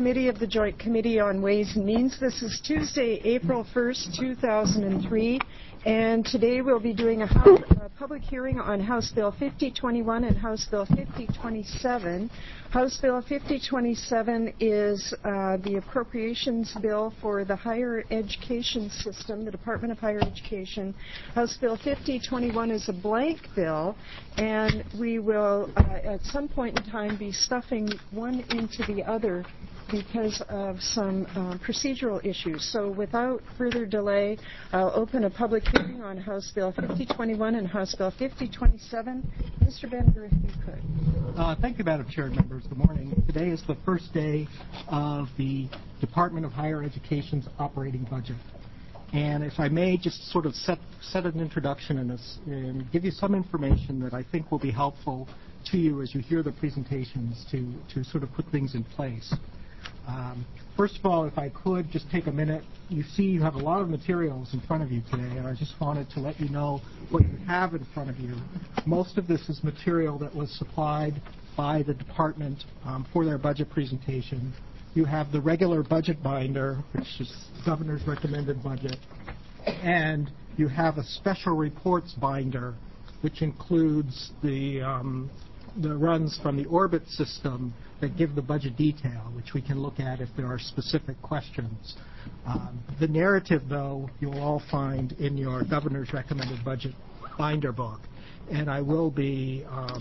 Committee of the Joint Committee on Ways and Means. This is Tuesday, April 1st, 2003, and today we'll be doing a public hearing on House Bill 5021 and House Bill 5027. House Bill 5027 is the appropriations bill for the higher education system, the Department of Higher Education. House Bill 5021 is a blank bill, and we will at some point in time be stuffing one into the other because of some procedural issues. So without further delay, I'll open a public hearing on House Bill 5021 and House Bill 5027. Mr. Bender, if you could. Thank you, Madam Chair and members. Good morning. Today is the first day of the Department of Higher Education's operating budget. And if I may just sort of set an introduction and give you some information that I think will be helpful to you as you hear the presentations to sort of put things in place. First of all, if I could just take a minute, you see you have a lot of materials in front of you today, and I just wanted to let you know what you have in front of you. Most of this is material that was supplied by the department for their budget presentation. You have the regular budget binder, which is the governor's recommended budget, and you have a special reports binder, which includes the runs from the Orbit system that give the budget detail, which we can look at if there are specific questions. The narrative, though, you will all find in your governor's recommended budget binder book, and I will be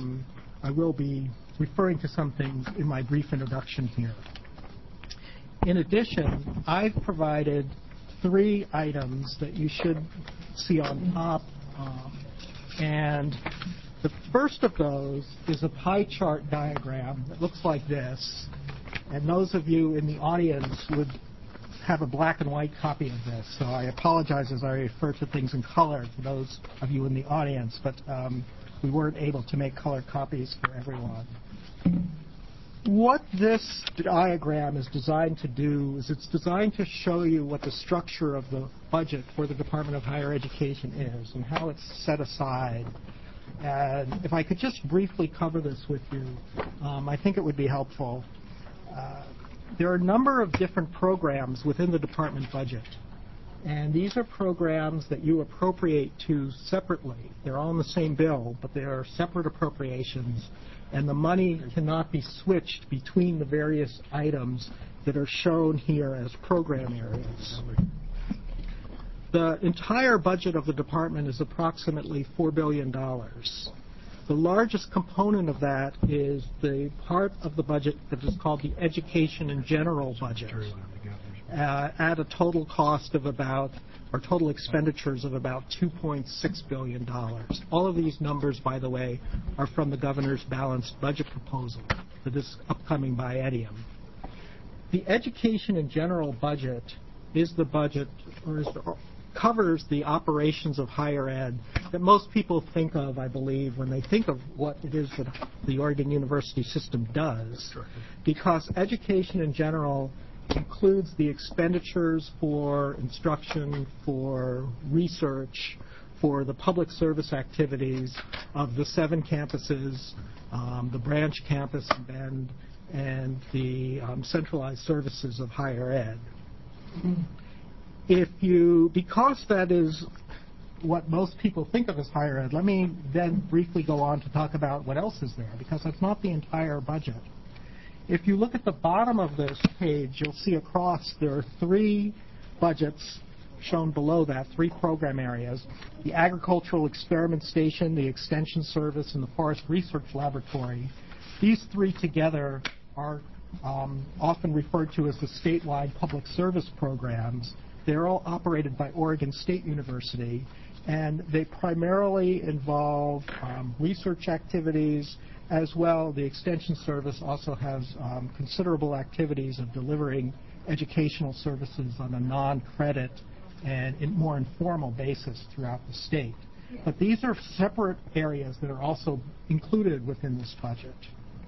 referring to some things in my brief introduction here. In addition, I've provided 3 items that you should see on top, and the first of those is a pie chart diagram that looks like this, and those of you in the audience would have a black and white copy of this, so I apologize as I refer to things in color for those of you in the audience, but we weren't able to make color copies for everyone. What this diagram is designed to do is it's designed to show you what the structure of the budget for the Department of Higher Education is and how it's set aside. And if I could just briefly cover this with you, I think it would be helpful. There are a number of different programs within the department budget, and these are programs that you appropriate to separately. They're all in the same bill, but they are separate appropriations, and the money cannot be switched between the various items that are shown here as program areas. The entire budget of the department is approximately $4 billion. The largest component of that is the part of the budget that is called the Education in General budget, at a total cost of total expenditures of about $2.6 billion. All of these numbers, by the way, are from the governor's balanced budget proposal for this upcoming biennium. The Education in General budget is the budget, covers the operations of higher ed that most people think of, I believe, when they think of what it is that the Oregon University system does, because education in general includes the expenditures for instruction, for research, for the public service activities of the 7 campuses, the branch campus in Bend, and the centralized services of higher ed. Because that is what most people think of as higher ed, let me then briefly go on to talk about what else is there, because that's not the entire budget. If you look at the bottom of this page, you'll see across there are 3 budgets shown below that, 3 program areas: the Agricultural Experiment Station, the Extension Service, and the Forest Research Laboratory. These 3 together are often referred to as the statewide public service programs. They're all operated by Oregon State University, and they primarily involve research activities. As well, the Extension Service also has considerable activities of delivering educational services on a non-credit and more informal basis throughout the state. But these are separate areas that are also included within this budget.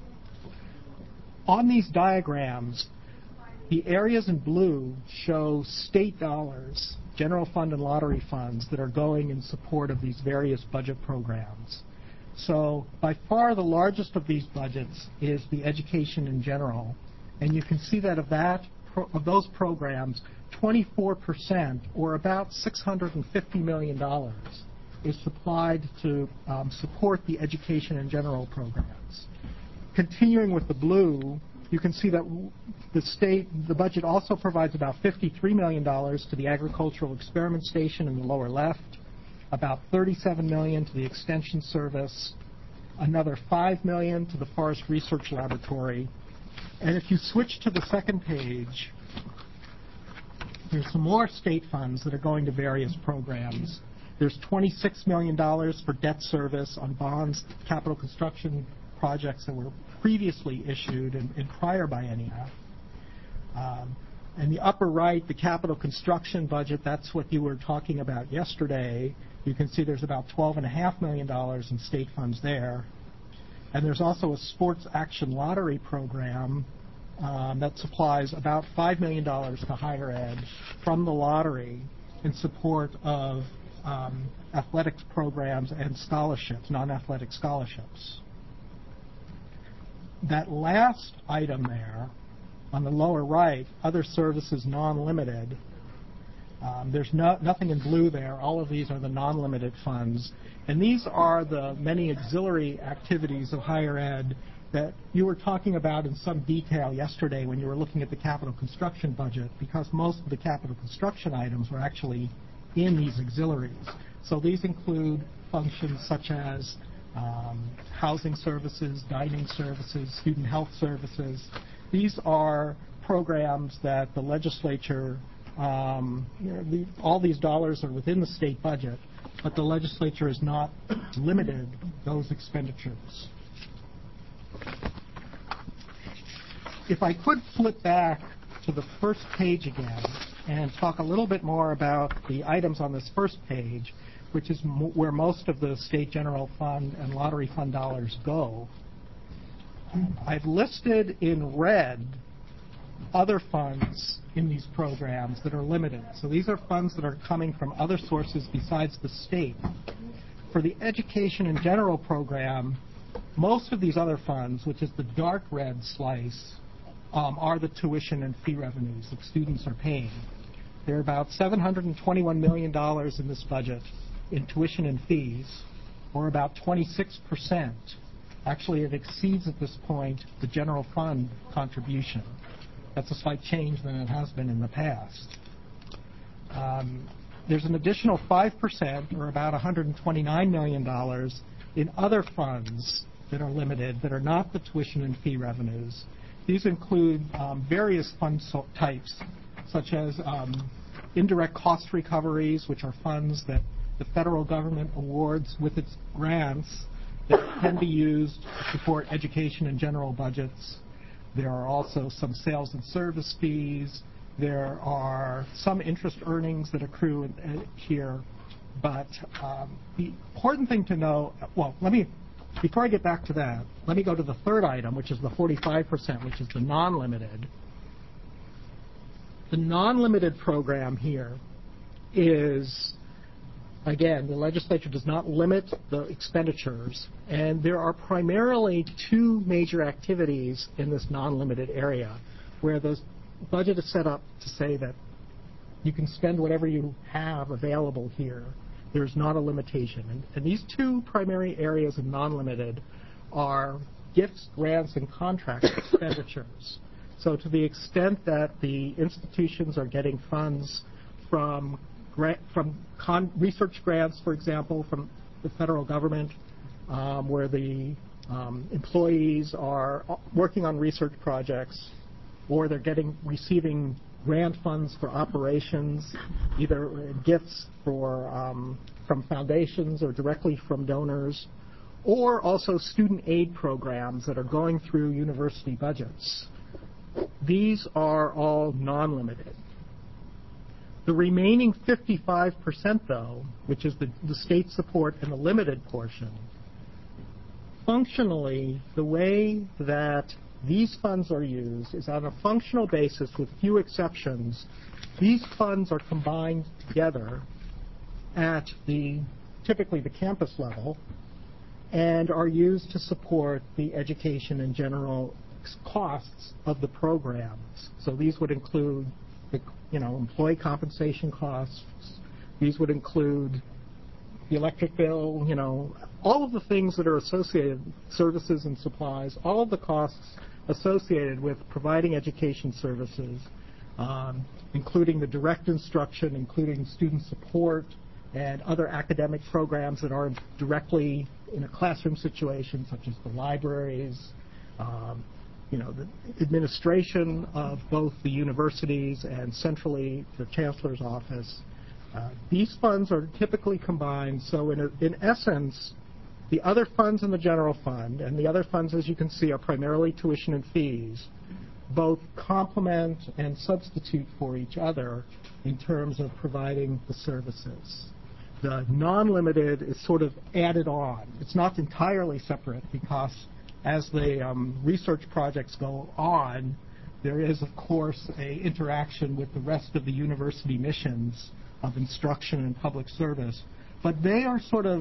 On these diagrams, the areas in blue show state dollars, general fund and lottery funds, that are going in support of these various budget programs. So by far the largest of these budgets is the Education in General, And you can see that of those programs, 24%, or about $650 million, is supplied to support the education and general programs. Continuing with the blue, you can see that the budget also provides about $53 million to the Agricultural Experiment Station in the lower left, about $37 million to the Extension Service, another $5 million to the Forest Research Laboratory. And if you switch to the second page, there's some more state funds that are going to various programs. There's $26 million for debt service on bonds, capital construction projects that were previously issued in prior biennia. In the upper right, the capital construction budget, that's what you were talking about yesterday. You can see there's about $12.5 million in state funds there. And there's also a sports action lottery program that supplies about $5 million to higher ed from the lottery in support of athletics programs and scholarships, non-athletic scholarships. That last item there, on the lower right, other services non-limited, there's nothing in blue there. All of these are the non-limited funds. And these are the many auxiliary activities of higher ed that you were talking about in some detail yesterday when you were looking at the capital construction budget, because most of the capital construction items were actually in these auxiliaries. So these include functions such as housing services, dining services, student health services. These are programs that the legislature, all these dollars are within the state budget, but the legislature has not limited those expenditures. If I could flip back to the first page again and talk a little bit more about the items on this first page, which is where most of the state general fund and lottery fund dollars go. I've listed in red other funds in these programs that are limited. So these are funds that are coming from other sources besides the state. For the education and general program, most of these other funds, which is the dark red slice, are the tuition and fee revenues that students are paying. There are about $721 million in this budget in tuition and fees, or about 26%. Actually, it exceeds at this point the general fund contribution. That's a slight change than it has been in the past. There's an additional 5%, or about $129 million, in other funds that are limited, that are not the tuition and fee revenues. These include various fund types, such as indirect cost recoveries, which are funds that the federal government awards with its grants that can be used to support education and general budgets. There are also some sales and service fees. There are some interest earnings that accrue here. But the important thing to know, well, before I get back to that, let me go to the third item, which is the 45%, which is the non-limited. The non-limited program here is, again, the legislature does not limit the expenditures, and there are primarily two major activities in this non-limited area where the budget is set up to say that you can spend whatever you have available here. There's not a limitation. And these two primary areas of non-limited are gifts, grants, and contract expenditures. So to the extent that the institutions are getting funds from research grants, for example, from the federal government, where the employees are working on research projects, or they're receiving grant funds for operations, either gifts from foundations or directly from donors, or also student aid programs that are going through university budgets. These are all non-limited. The remaining 55%, though, which is the state support and the limited portion, functionally, the way that these funds are used is on a functional basis with few exceptions. These funds are combined together at typically the campus level and are used to support the education and general costs of the programs. So these would include the, employee compensation costs. These would include the electric bill, all of the things that are associated, services and supplies, all of the costs associated with providing education services, including the direct instruction, including student support, and other academic programs that are directly in a classroom situation, such as the libraries, the administration of both the universities and centrally the chancellor's office. These funds are typically combined, so in essence, the other funds in the general fund and the other funds, as you can see, are primarily tuition and fees, both complement and substitute for each other in terms of providing the services. The non-limited is sort of added on. It's not entirely separate because as the research projects go on, there is, of course, an interaction with the rest of the university missions of instruction and public service. But they are sort of,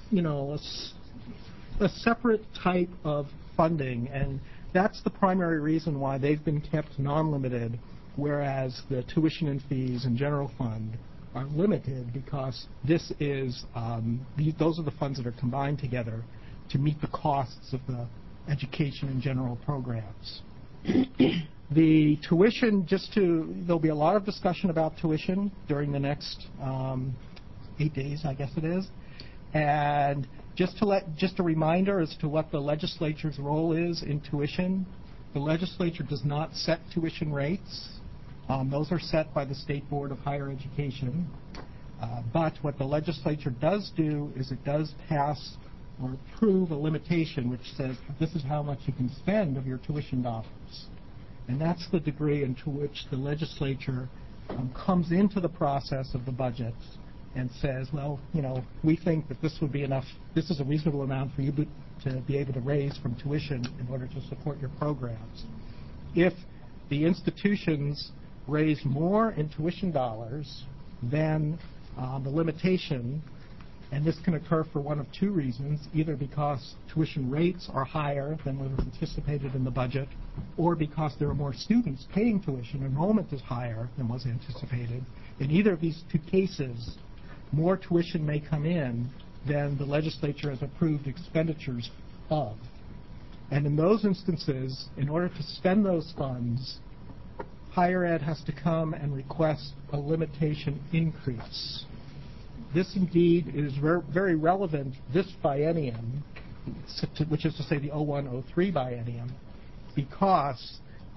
a separate type of funding, and that's the primary reason why they've been kept non-limited, whereas the tuition and fees and general fund are limited because this is those are the funds that are combined together to meet the costs of the education and general programs. The tuition, there'll be a lot of discussion about tuition during the next 8 days, I guess it is. And just a reminder as to what the legislature's role is in tuition. The legislature does not set tuition rates. Those are set by the State Board of Higher Education. But what the legislature does do is it does pass or approve a limitation which says this is how much you can spend of your tuition dollars. And that's the degree into which the legislature comes into the process of the budget and says, well, we think that this would be enough, this is a reasonable amount for you to be able to raise from tuition in order to support your programs. If the institutions raise more in tuition dollars than the limitation, and this can occur for one of two reasons, either because tuition rates are higher than was anticipated in the budget, or because there are more students paying tuition, enrollment is higher than was anticipated. In either of these two cases, more tuition may come in than the legislature has approved expenditures of. And in those instances, in order to spend those funds, higher ed has to come and request a limitation increase. This indeed is very relevant this biennium, which is to say the 01-03 biennium, because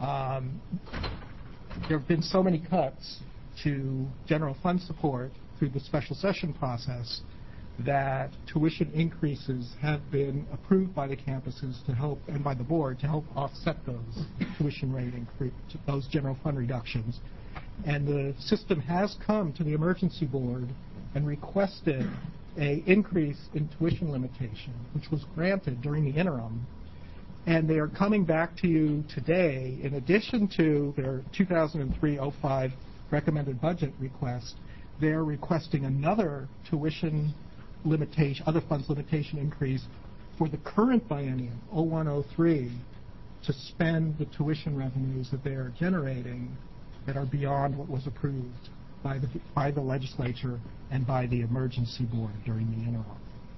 there have been so many cuts to general fund support through the special session process that tuition increases have been approved by the campuses to help, and by the board, to help offset those tuition rate increase, those general fund reductions. And the system has come to the emergency board and requested an increase in tuition limitation, which was granted during the interim. And they are coming back to you today, in addition to their 2003-05 recommended budget request, they're requesting another tuition limitation, other funds limitation increase for the current biennium, 01-03, to spend the tuition revenues that they are generating that are beyond what was approved by the legislature and by the emergency board during the interim.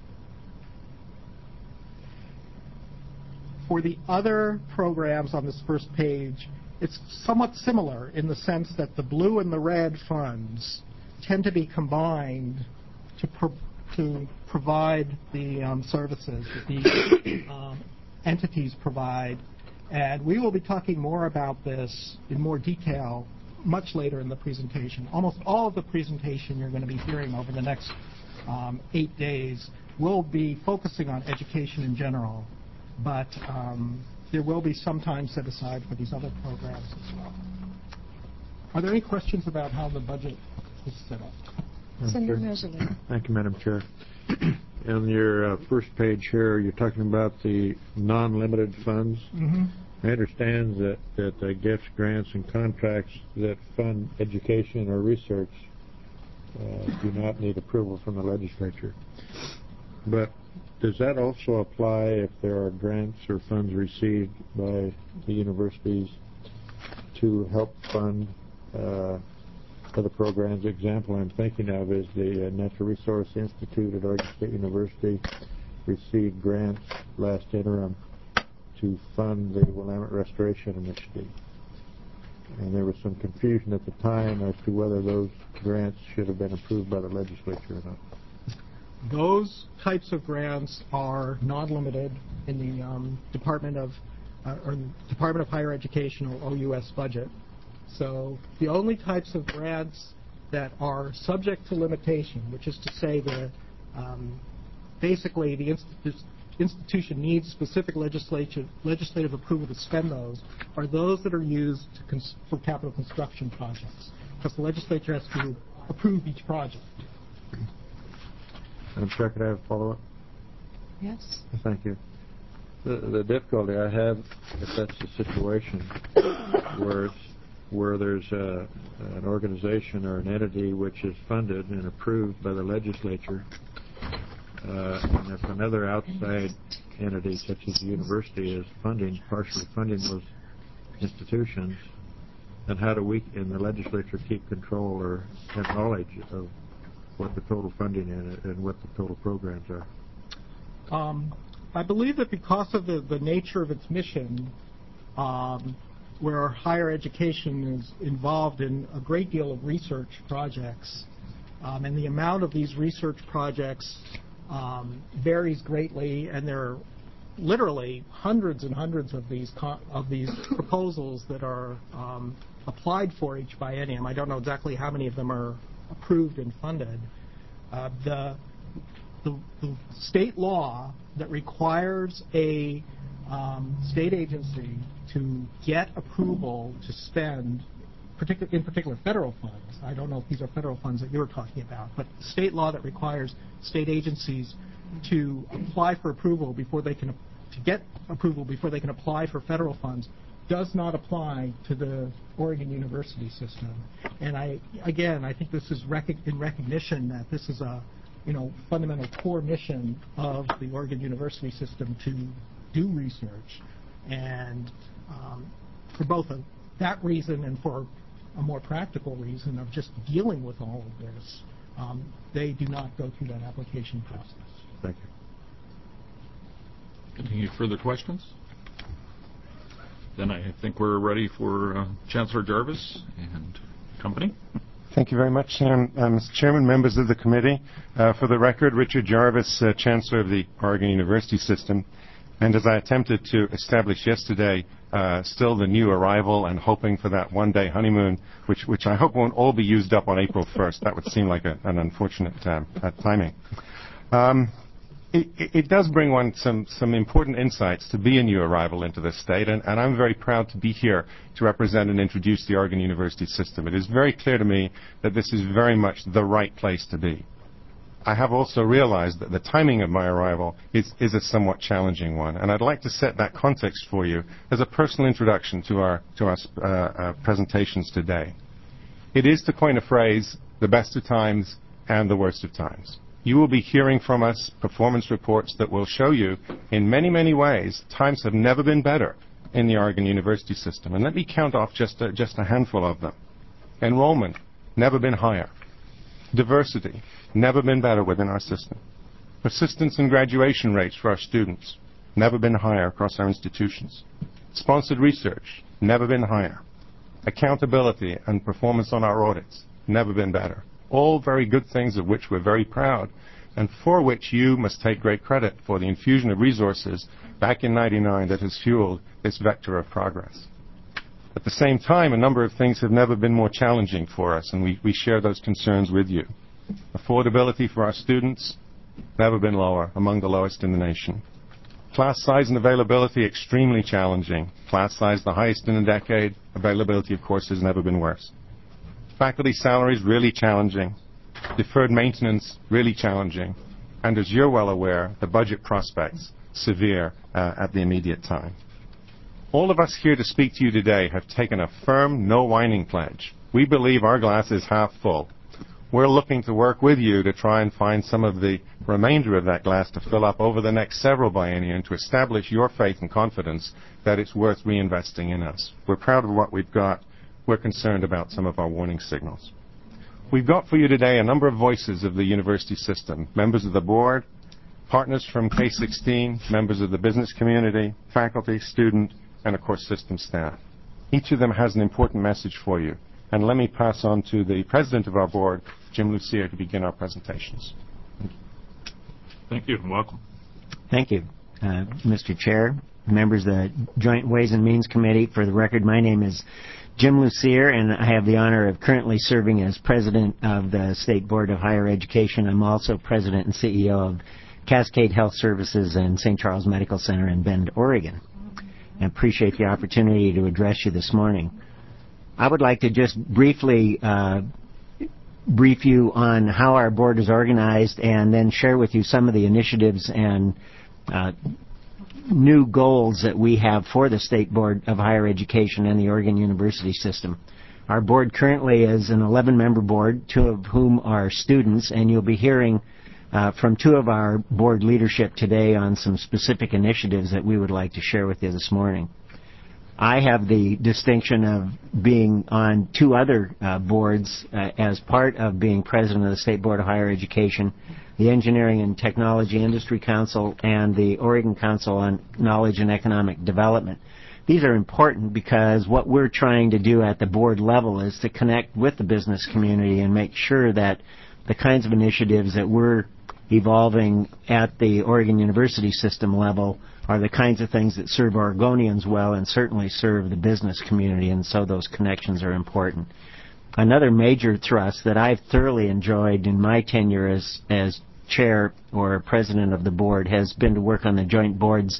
For the other programs on this first page, it's somewhat similar in the sense that the blue and the red funds tend to be combined to provide the services that the entities provide. And we will be talking more about this in more detail much later in the presentation. Almost all of the presentation you're going to be hearing over the next 8 days will be focusing on education in general, but there will be some time set aside for these other programs as well. Are there any questions about how the budget is set up? Senator Meserly. Thank you, Madam Chair. On your first page here, you're talking about the non-limited funds. Mm-hmm. I understand that the gifts, grants, and contracts that fund education or research do not need approval from the legislature. But does that also apply if there are grants or funds received by the universities to help fund other programs? Example I'm thinking of is the Natural Resource Institute at Oregon State University received grants last interim to fund the Willamette Restoration Initiative. And there was some confusion at the time as to whether those grants should have been approved by the legislature or not. Those types of grants are non-limited in the Department of Higher Education, or OUS budget. So the only types of grants that are subject to limitation, which is to say that basically the institution needs specific legislative approval to spend those, are those that are used for capital construction projects, because the legislature has to approve each project. Madam Chair, could I have a follow-up? Yes. Thank you. The difficulty I have, if that's the situation, where there's an organization or an entity which is funded and approved by the legislature, and if another outside entity, such as the university, is partially funding those institutions, then how do we in the legislature keep control or have knowledge of what the total funding is and what the total programs are? I believe that because of the nature of its mission, where higher education is involved in a great deal of research projects, and the amount of these research projects varies greatly, and there are literally hundreds and hundreds of these proposals that are applied for each biennium. I don't know exactly how many of them are approved and funded. The state law that requires a state agency to get approval to spend, in particular federal funds. I don't know if these are federal funds that you're talking about, but state law that requires state agencies to apply for approval before they can apply for federal funds does not apply to the Oregon University system. And I think this is in recognition that this is a fundamental core mission of the Oregon University system to do research, and for both that reason and for a more practical reason of just dealing with all of this, they do not go through that application process. Thank you. Any further questions? Then I think we're ready for Chancellor Jarvis and company. Thank you very much, Mr. Chairman, members of the committee. For the record, Richard Jarvis, Chancellor of the Oregon University System, and as I attempted to establish yesterday, still the new arrival and hoping for that one-day honeymoon, which I hope won't all be used up on April 1st. That would seem like an unfortunate timing. It does bring one some important insights to be a new arrival into this state, and I'm very proud to be here to represent and introduce the Oregon University system. It is very clear to me that this is very much the right place to be. I have also realized that the timing of my arrival is a somewhat challenging one, and I'd like to set that context for you as a personal introduction to our presentations today. It is, to coin a phrase, the best of times and the worst of times. You will be hearing from us performance reports that will show you, in many, many ways, times have never been better in the Oregon University system. And let me count off just a handful of them. Enrollment, never been higher. Diversity, never been better within our system. Persistence and graduation rates for our students, never been higher across our institutions. Sponsored research, never been higher. Accountability and performance on our audits, never been better. All very good things of which we're very proud, and for which you must take great credit for the infusion of resources back in '99 that has fueled this vector of progress. At the same time, a number of things have never been more challenging for us, and we share those concerns with you. Affordability for our students, never been lower, among the lowest in the nation. Class size and availability, extremely challenging. Class size, the highest in a decade. Availability, of course, has never been worse. Faculty salaries, really challenging. Deferred maintenance, really challenging. And as you're well aware, the budget prospects, severe at the immediate time. All of us here to speak to you today have taken a firm, no whining pledge. We believe our glass is half full. we're looking to work with you to try and find some of the remainder of that glass to fill up over the next several biennia and to establish your faith and confidence that it's worth reinvesting in us. We're proud of what we've got. We're concerned about some of our warning signals. We've got for you today a number of voices of the university system, members of the board, partners from K16, members of the business community, faculty, student, and of course system staff. Each of them has an important message for you. And let me pass on to the president of our board, Jim Lucier, to begin our presentations. Thank you, and welcome. Thank you, Mr. Chair, members of the Joint Ways and Means Committee. For the record, my name is Jim Lucier, and I have the honor of currently serving as president of the State Board of Higher Education. I'm also president and CEO of Cascade Health Services and St. Charles Medical Center in Bend, Oregon. I appreciate the opportunity to address you this morning. I would like to just briefly brief you on how our board is organized and then share with you some of the initiatives and new goals that we have for the State Board of Higher Education and the Oregon University System. Our board currently is an 11-member board, 2 of whom are students, and you'll be hearing from 2 of our board leadership today on some specific initiatives that we would like to share with you this morning. I have the distinction of being on 2 other boards as part of being president of the State Board of Higher Education, the Engineering and Technology Industry Council, and the Oregon Council on Knowledge and Economic Development. These are important because what we're trying to do at the board level is to connect with the business community and make sure that the kinds of initiatives that we're evolving at the Oregon University System level are the kinds of things that serve Oregonians well and certainly serve the business community, and so those connections are important. Another major thrust that I've thoroughly enjoyed in my tenure as chair or president of the board has been to work on the Joint Board's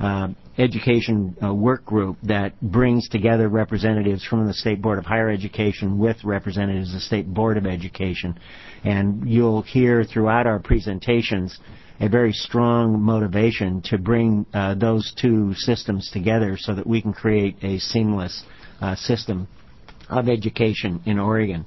education work group that brings together representatives from the State Board of Higher Education with representatives of the State Board of Education. And you'll hear throughout our presentations a very strong motivation to bring those 2 systems together so that we can create a seamless system of education in Oregon.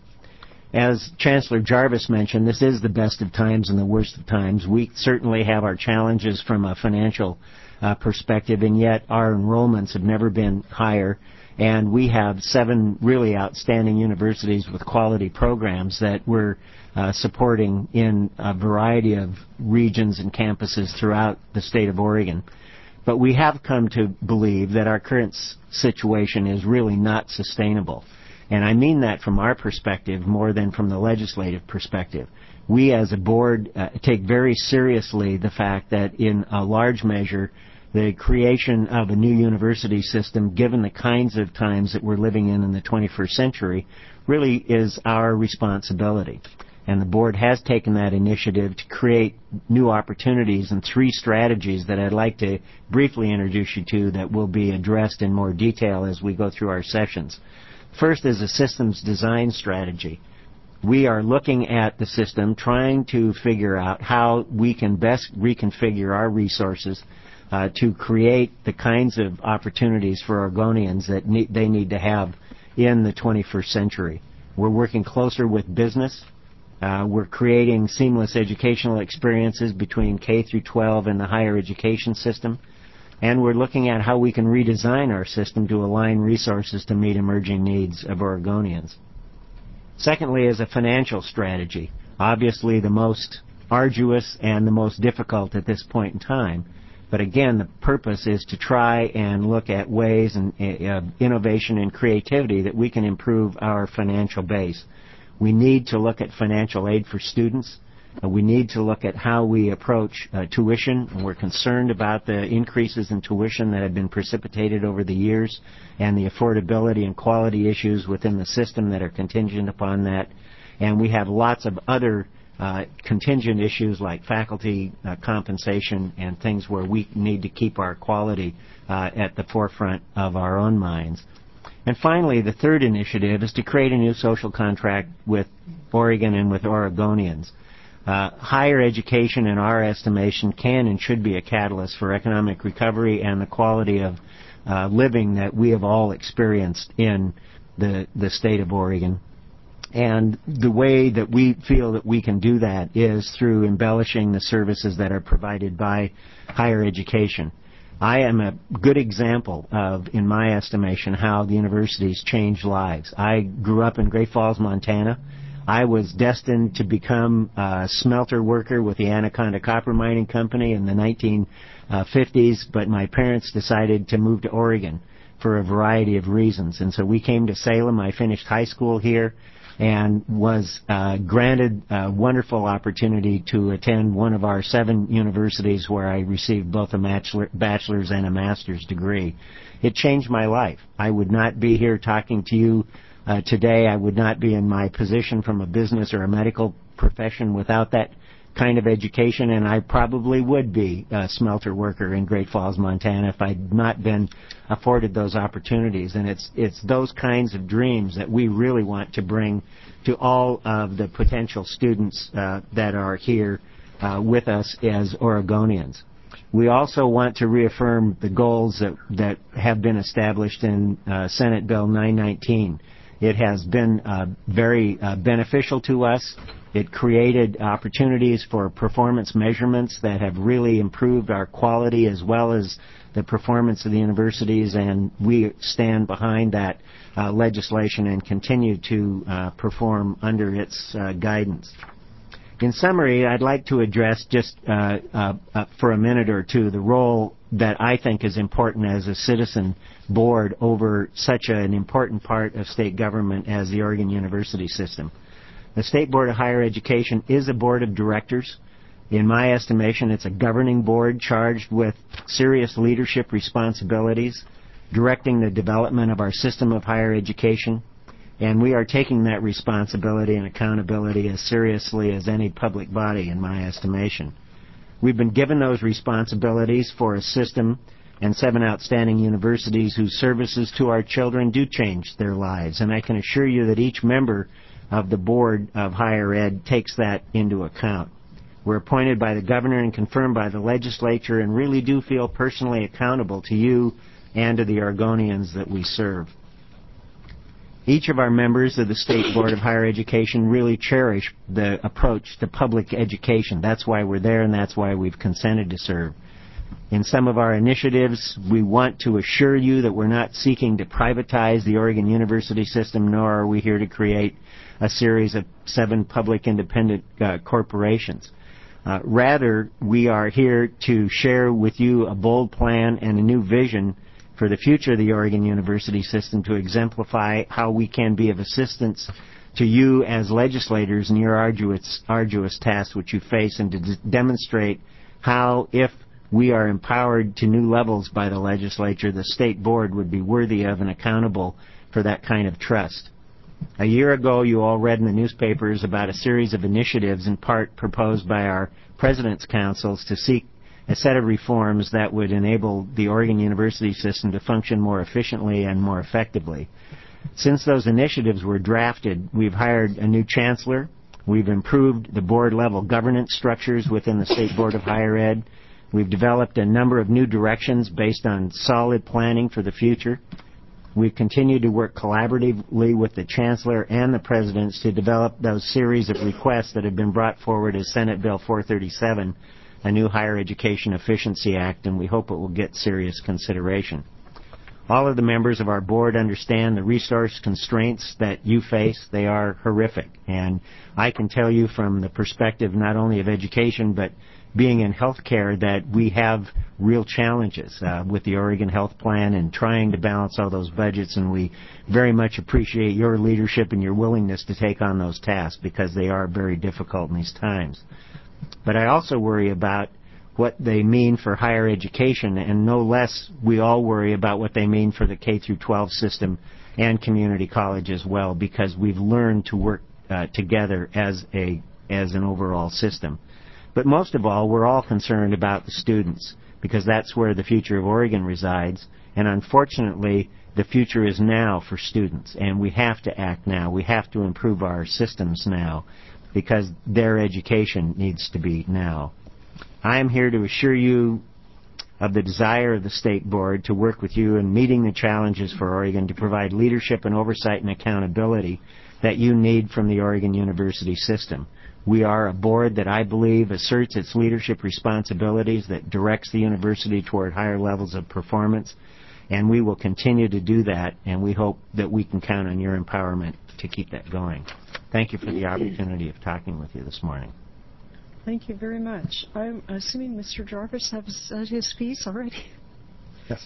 As Chancellor Jarvis mentioned, this is the best of times and the worst of times. We certainly have our challenges from a financial perspective, and yet our enrollments have never been higher. And we have 7 really outstanding universities with quality programs that we're supporting in a variety of regions and campuses throughout the state of Oregon. But we have come to believe that our current situation is really not sustainable. And I mean that from our perspective more than from the legislative perspective. We as a board take very seriously the fact that in a large measure the creation of a new university system, given the kinds of times that we're living in the 21st century, really is our responsibility. And the board has taken that initiative to create new opportunities and 3 strategies that I'd like to briefly introduce you to that will be addressed in more detail as we go through our sessions. First is a systems design strategy. We are looking at the system, trying to figure out how we can best reconfigure our resources to create the kinds of opportunities for Oregonians that they need to have in the 21st century. We're working closer with business. We're creating seamless educational experiences between K through 12 and the higher education system. And we're looking at how we can redesign our system to align resources to meet emerging needs of Oregonians. Secondly is a financial strategy, obviously the most arduous and the most difficult at this point in time. But again, the purpose is to try and look at ways and innovation and creativity that we can improve our financial base. We need to look at financial aid for students. We need to look at how we approach tuition, and we're concerned about the increases in tuition that have been precipitated over the years and the affordability and quality issues within the system that are contingent upon that. And we have lots of other contingent issues like faculty compensation and things where we need to keep our quality at the forefront of our own minds. And finally, the third initiative is to create a new social contract with Oregon and with Oregonians. Higher education, in our estimation, can and should be a catalyst for economic recovery and the quality of living that we have all experienced in the state of Oregon. And the way that we feel that we can do that is through embellishing the services that are provided by higher education. I am a good example of, in my estimation, how the universities change lives. I grew up in Great Falls, Montana. I was destined to become a smelter worker with the Anaconda Copper Mining Company in the 1950s, but my parents decided to move to Oregon for a variety of reasons. And so we came to Salem. I finished high school here and was granted a wonderful opportunity to attend one of our 7 universities where I received both a bachelor's and a master's degree. It changed my life. I would not be here talking to you today. I would not be in my position from a business or a medical profession without that kind of education, and I probably would be a smelter worker in Great Falls, Montana, if I'd not been afforded those opportunities. And it's those kinds of dreams that we really want to bring to all of the potential students that are here with us as Oregonians. We also want to reaffirm the goals that have been established in Senate Bill 919. It has been very beneficial to us. It created opportunities for performance measurements that have really improved our quality as well as the performance of the universities, and we stand behind that legislation and continue to perform under its guidance. In summary, I'd like to address just for a minute or two the role that I think is important as a citizen board over such an important part of state government as the Oregon University system. The State Board of Higher Education is a board of directors. In my estimation, it's a governing board charged with serious leadership responsibilities, directing the development of our system of higher education, and we are taking that responsibility and accountability as seriously as any public body, in my estimation. We've been given those responsibilities for a system and 7 outstanding universities whose services to our children do change their lives, and I can assure you that each member of the Board of Higher Ed takes that into account. We're appointed by the governor and confirmed by the legislature and really do feel personally accountable to you and to the Oregonians that we serve. Each of our members of the State Board of Higher Education really cherish the approach to public education. That's why we're there, and that's why we've consented to serve. In some of our initiatives, we want to assure you that we're not seeking to privatize the Oregon University system, nor are we here to create a series of 7 public independent corporations. Rather, we are here to share with you a bold plan and a new vision for the future of the Oregon University system to exemplify how we can be of assistance to you as legislators in your arduous task which you face, and to demonstrate how, if we are empowered to new levels by the legislature, the state board would be worthy of and accountable for that kind of trust. A year ago, you all read in the newspapers about a series of initiatives, in part proposed by our President's Councils, to seek a set of reforms that would enable the Oregon University system to function more efficiently and more effectively. Since those initiatives were drafted, we've hired a new chancellor. We've improved the board-level governance structures within the State Board of Higher Ed. We've developed a number of new directions based on solid planning for the future. We've continued to work collaboratively with the Chancellor and the Presidents to develop those series of requests that have been brought forward as Senate Bill 437, a new Higher Education Efficiency Act, and we hope it will get serious consideration. All of the members of our board understand the resource constraints that you face. They are horrific, and I can tell you from the perspective not only of education but being in healthcare that we have real challenges with the Oregon Health Plan and trying to balance all those budgets, and we very much appreciate your leadership and your willingness to take on those tasks because they are very difficult in these times. But I also worry about what they mean for higher education, and no less we all worry about what they mean for the K-12 system and community college as well, because we've learned to work together as an overall system. But most of all, we're all concerned about the students, because that's where the future of Oregon resides, and unfortunately, the future is now for students, and we have to act now. We have to improve our systems now, because their education needs to be now. I am here to assure you of the desire of the State Board to work with you in meeting the challenges for Oregon, to provide leadership and oversight and accountability that you need from the Oregon University system. We are a board that I believe asserts its leadership responsibilities, that directs the university toward higher levels of performance, and we will continue to do that, and we hope that we can count on your empowerment to keep that going. Thank you for the opportunity of talking with you this morning. Thank you very much. I'm assuming Mr. Jarvis has said his piece already. Yes.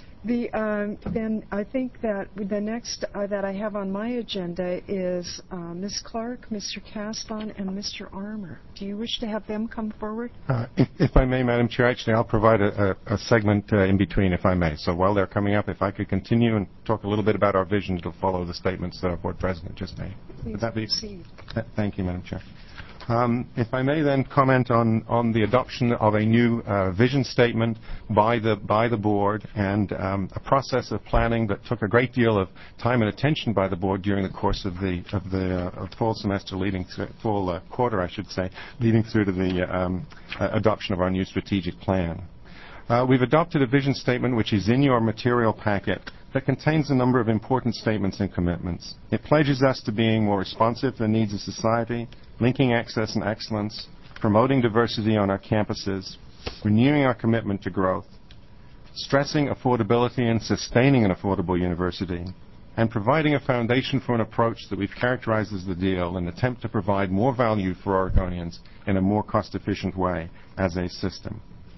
Then I think that the next that I have on my agenda is Ms. Clark, Mr. Caston, and Mr. Armour. Do you wish to have them come forward? If I may, Madam Chair, actually I'll provide a segment in between, if I may. So while they're coming up, if I could continue and talk a little bit about our vision to follow the statements that our Board President just made. Please Would that be? proceed. Thank you, Madam Chair. If I may then comment on the adoption of a new vision statement by the board and a process of planning that took a great deal of time and attention by the board during the course of the fall semester fall quarter, I should say, leading through to the adoption of our new strategic plan. We've adopted a vision statement which is in your material packet that contains a number of important statements and commitments. It pledges us to being more responsive to the needs of society, linking access and excellence, promoting diversity on our campuses, renewing our commitment to growth, stressing affordability and sustaining an affordable university, and providing a foundation for an approach that we've characterized as the deal, an attempt to provide more value for Oregonians in a more cost-efficient way as a system.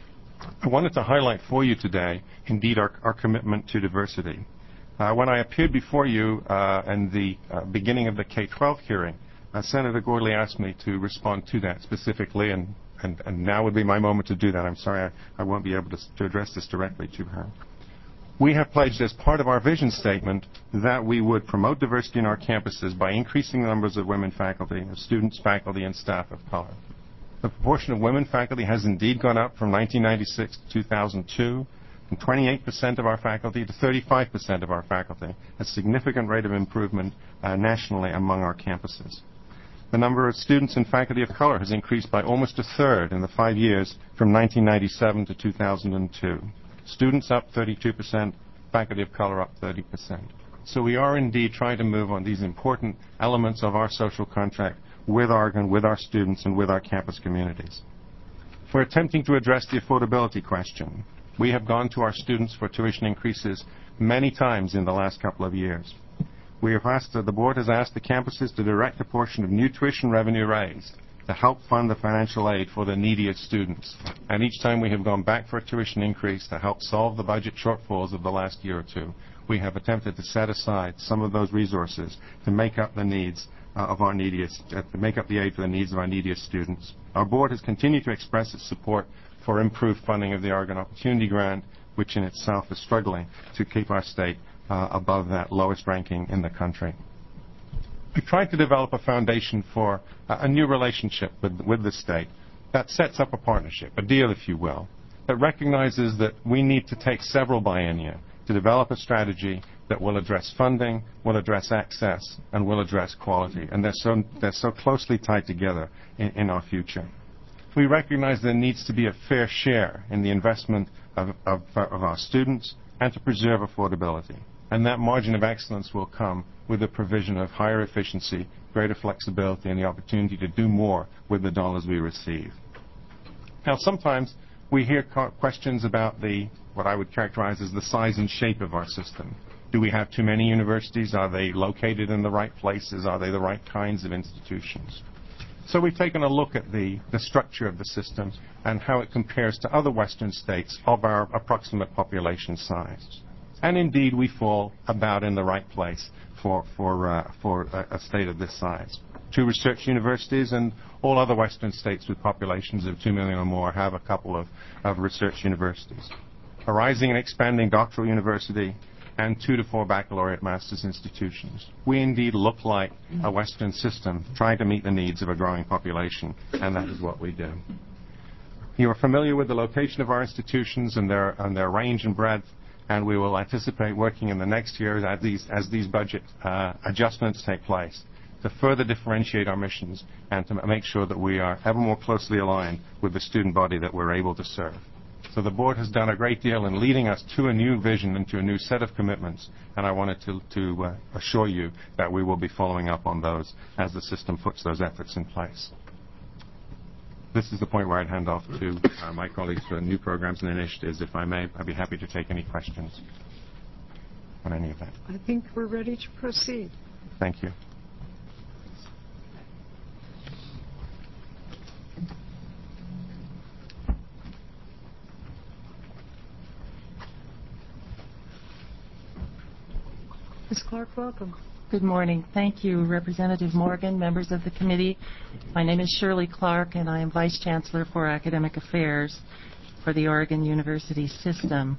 I wanted to highlight for you today, indeed, our commitment to diversity. When I appeared before you in the beginning of the K-12 hearing, Senator Gordley asked me to respond to that specifically, and now would be my moment to do that. I'm sorry I won't be able to address this directly to her. We have pledged as part of our vision statement that we would promote diversity in our campuses by increasing the numbers of women faculty, of students, faculty, and staff of color. The proportion of women faculty has indeed gone up from 1996 to 2002, from 28% of our faculty to 35% of our faculty, a significant rate of improvement nationally among our campuses. The number of students and faculty of color has increased by almost a third in the 5 years from 1997 to 2002. Students up 32%, faculty of color up 30%. So we are indeed trying to move on these important elements of our social contract with Oregon, with our students, and with our campus communities. For attempting to address the affordability question, we have gone to our students for tuition increases many times in the last couple of years. The board has asked the campuses to direct a portion of new tuition revenue raised to help fund the financial aid for the neediest students. And each time we have gone back for a tuition increase to help solve the budget shortfalls of the last year or two, we have attempted to set aside some of those resources to make up the needs of our neediest, to make up the aid for the needs of our neediest students. Our board has continued to express its support for improved funding of the Oregon Opportunity Grant, which in itself is struggling to keep our state above that lowest ranking in the country. We've tried to develop a foundation for a new relationship with the state that sets up a partnership, a deal, if you will, that recognizes that we need to take several biennia to develop a strategy that will address funding, will address access, and will address quality. And they're so closely tied together in our future. We recognize there needs to be a fair share in the investment of our students and to preserve affordability. And that margin of excellence will come with the provision of higher efficiency, greater flexibility, and the opportunity to do more with the dollars we receive. Now, sometimes we hear questions about what I would characterize as the size and shape of our system. Do we have too many universities? Are they located in the right places? Are they the right kinds of institutions? So we've taken a look at the structure of the system and how it compares to other Western states of our approximate population size. And indeed, we fall about in the right place for a state of this size. 2 research universities, and all other Western states with populations of 2 million or more have a couple of research universities. A rising and expanding doctoral university, and 2 to 4 baccalaureate master's institutions. We indeed look like a Western system trying to meet the needs of a growing population, and that is what we do. You are familiar with the location of our institutions and their range and breadth, and we will anticipate working in the next year as these budget adjustments take place to further differentiate our missions and to make sure that we are ever more closely aligned with the student body that we're able to serve. So the board has done a great deal in leading us to a new vision and to a new set of commitments, and I wanted to assure you that we will be following up on those as the system puts those efforts in place. This is the point where I'd hand off to my colleagues for new programs and initiatives. If I may, I'd be happy to take any questions on any of that. I think we're ready to proceed. Thank you. Ms. Clark, welcome. Good morning. Thank you, Representative Morgan, members of the committee. My name is Shirley Clark, and I am Vice Chancellor for Academic Affairs for the Oregon University System.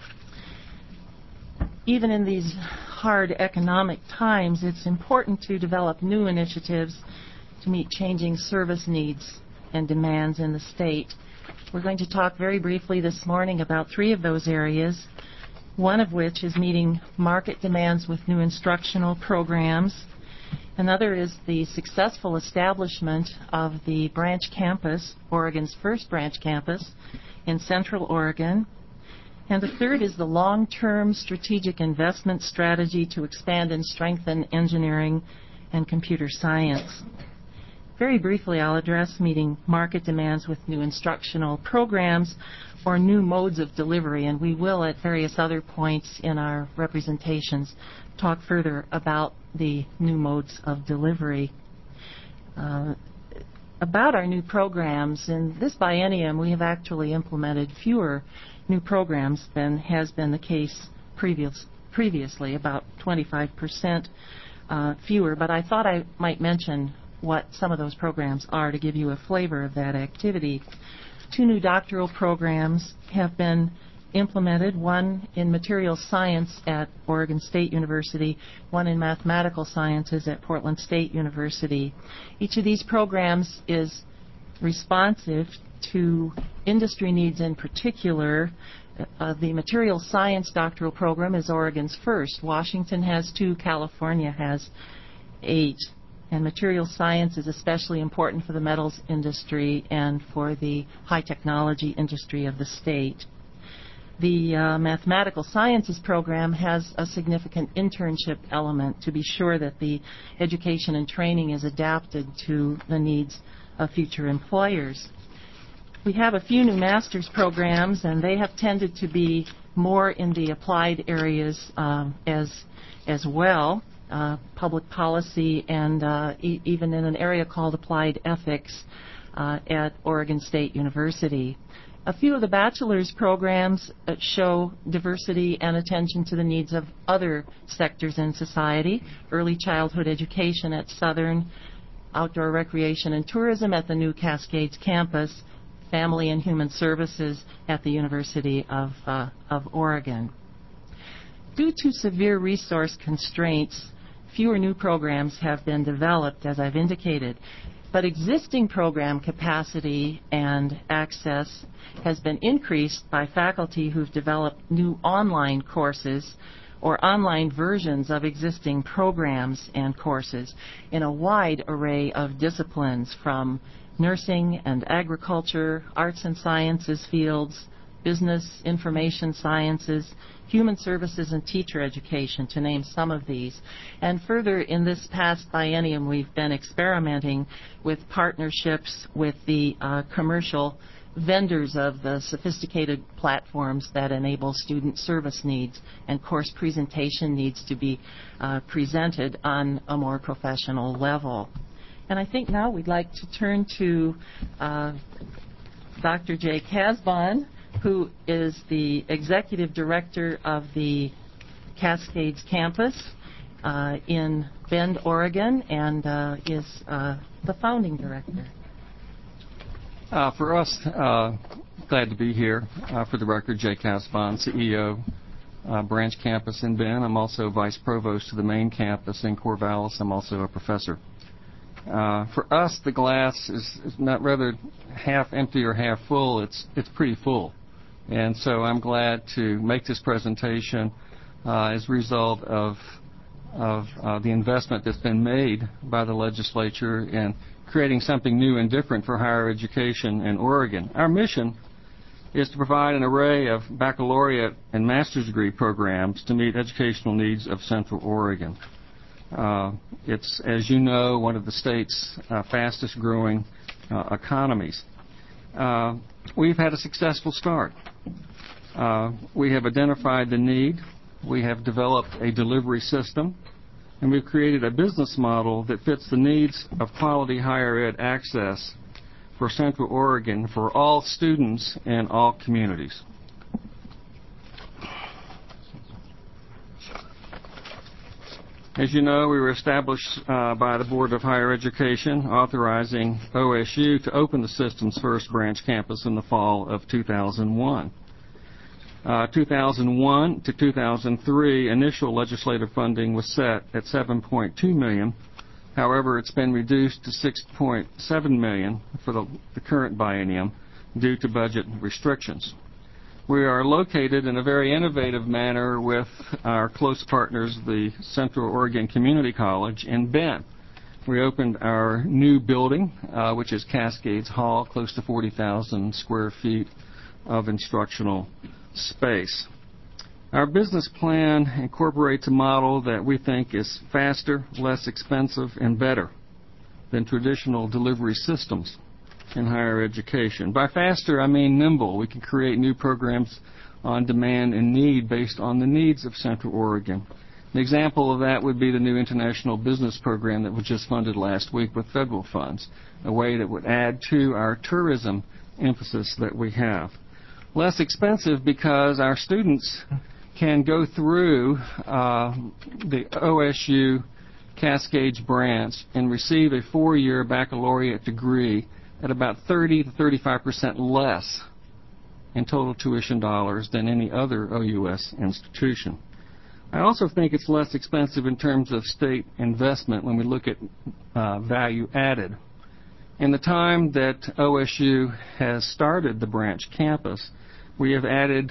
Even in these hard economic times, it's important to develop new initiatives to meet changing service needs and demands in the state. We're going to talk very briefly this morning about 3 of those areas, one of which is meeting market demands with new instructional programs. Another is the successful establishment of the branch campus, Oregon's first branch campus, in Central Oregon. And the third is the long-term strategic investment strategy to expand and strengthen engineering and computer science. Very briefly, I'll address meeting market demands with new instructional programs or new modes of delivery, and we will at various other points in our representations talk further about the new modes of delivery. About our new programs, in this biennium we have actually implemented fewer new programs than has been the case previously, about 25% fewer, but I thought I might mention what some of those programs are to give you a flavor of that activity. 2 new doctoral programs have been implemented, one in materials science at Oregon State University, one in mathematical sciences at Portland State University. Each of these programs is responsive to industry needs in particular. The materials science doctoral program is Oregon's first. Washington has 2, California has 8. And materials science is especially important for the metals industry and for the high technology industry of the state. The mathematical sciences program has a significant internship element to be sure that the education and training is adapted to the needs of future employers. We have a few new master's programs, and they have tended to be more in the applied areas as well. Public policy and even in an area called applied ethics at Oregon State University. A few of the bachelor's programs show diversity and attention to the needs of other sectors in society: early childhood education at Southern, outdoor recreation and tourism at the new Cascades campus, family and human services at the University of Oregon. Due to severe resource constraints, fewer new programs have been developed, as I've indicated, but existing program capacity and access has been increased by faculty who've developed new online courses or online versions of existing programs and courses in a wide array of disciplines, from nursing and agriculture, arts and sciences fields, business, information sciences, human services, and teacher education, to name some of these. And further, in this past biennium, we've been experimenting with partnerships with the commercial vendors of the sophisticated platforms that enable student service needs and course presentation needs to be presented on a more professional level. And I think now we'd like to turn to Dr. Jay Kasban, who is the Executive Director of the Cascades campus in Bend, Oregon, and is the founding director. For us, glad to be here. For the record, Jay Kasban, CEO, Branch Campus in Bend. I'm also Vice Provost to the main campus in Corvallis. I'm also a professor. For us, the glass is not rather half empty or half full. It's pretty full. And so I'm glad to make this presentation as a result of the investment that's been made by the legislature in creating something new and different for higher education in Oregon. Our mission is to provide an array of baccalaureate and master's degree programs to meet educational needs of Central Oregon. It's, as you know, one of the state's fastest growing economies. We've had a successful start. We have identified the need, we have developed a delivery system, and we've created a business model that fits the needs of quality higher ed access for Central Oregon for all students and all communities. As you know, we were established by the Board of Higher Education, authorizing OSU to open the system's first branch campus in the fall of 2001. 2001 to 2003, initial legislative funding was set at $7.2 million. However, it's been reduced to $6.7 million for the current biennium due to budget restrictions. We are located in a very innovative manner with our close partners, the Central Oregon Community College in Bend. We opened our new building, which is Cascades Hall, close to 40,000 square feet of instructional space. Our business plan incorporates a model that we think is faster, less expensive, and better than traditional delivery systems in higher education. By faster, I mean nimble. We can create new programs on demand and need based on the needs of Central Oregon. An example of that would be the new International Business Program that was just funded last week with federal funds, a way that would add to our tourism emphasis that we have. Less expensive because our students can go through the OSU Cascades branch and receive a 4-year baccalaureate degree at about 30 to 35% less in total tuition dollars than any other OUS institution. I also think it's less expensive in terms of state investment when we look at value added. In the time that OSU has started the branch campus, we have added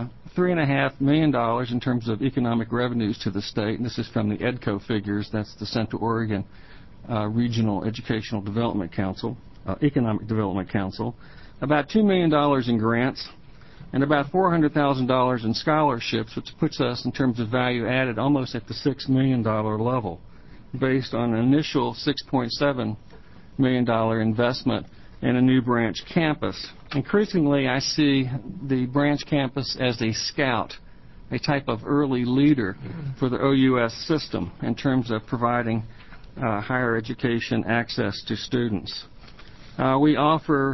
$3.5 million in terms of economic revenues to the state, and this is from the EDCO figures. That's the Central Oregon Regional Educational Development Council, Economic Development Council, about $2 million in grants, and about $400,000 in scholarships, which puts us in terms of value added almost at the $6 million level, based on an initial $6.7 million investment in a new branch campus. Increasingly, I see the branch campus as a scout, a type of early leader for the OUS system in terms of providing higher education access to students. We offer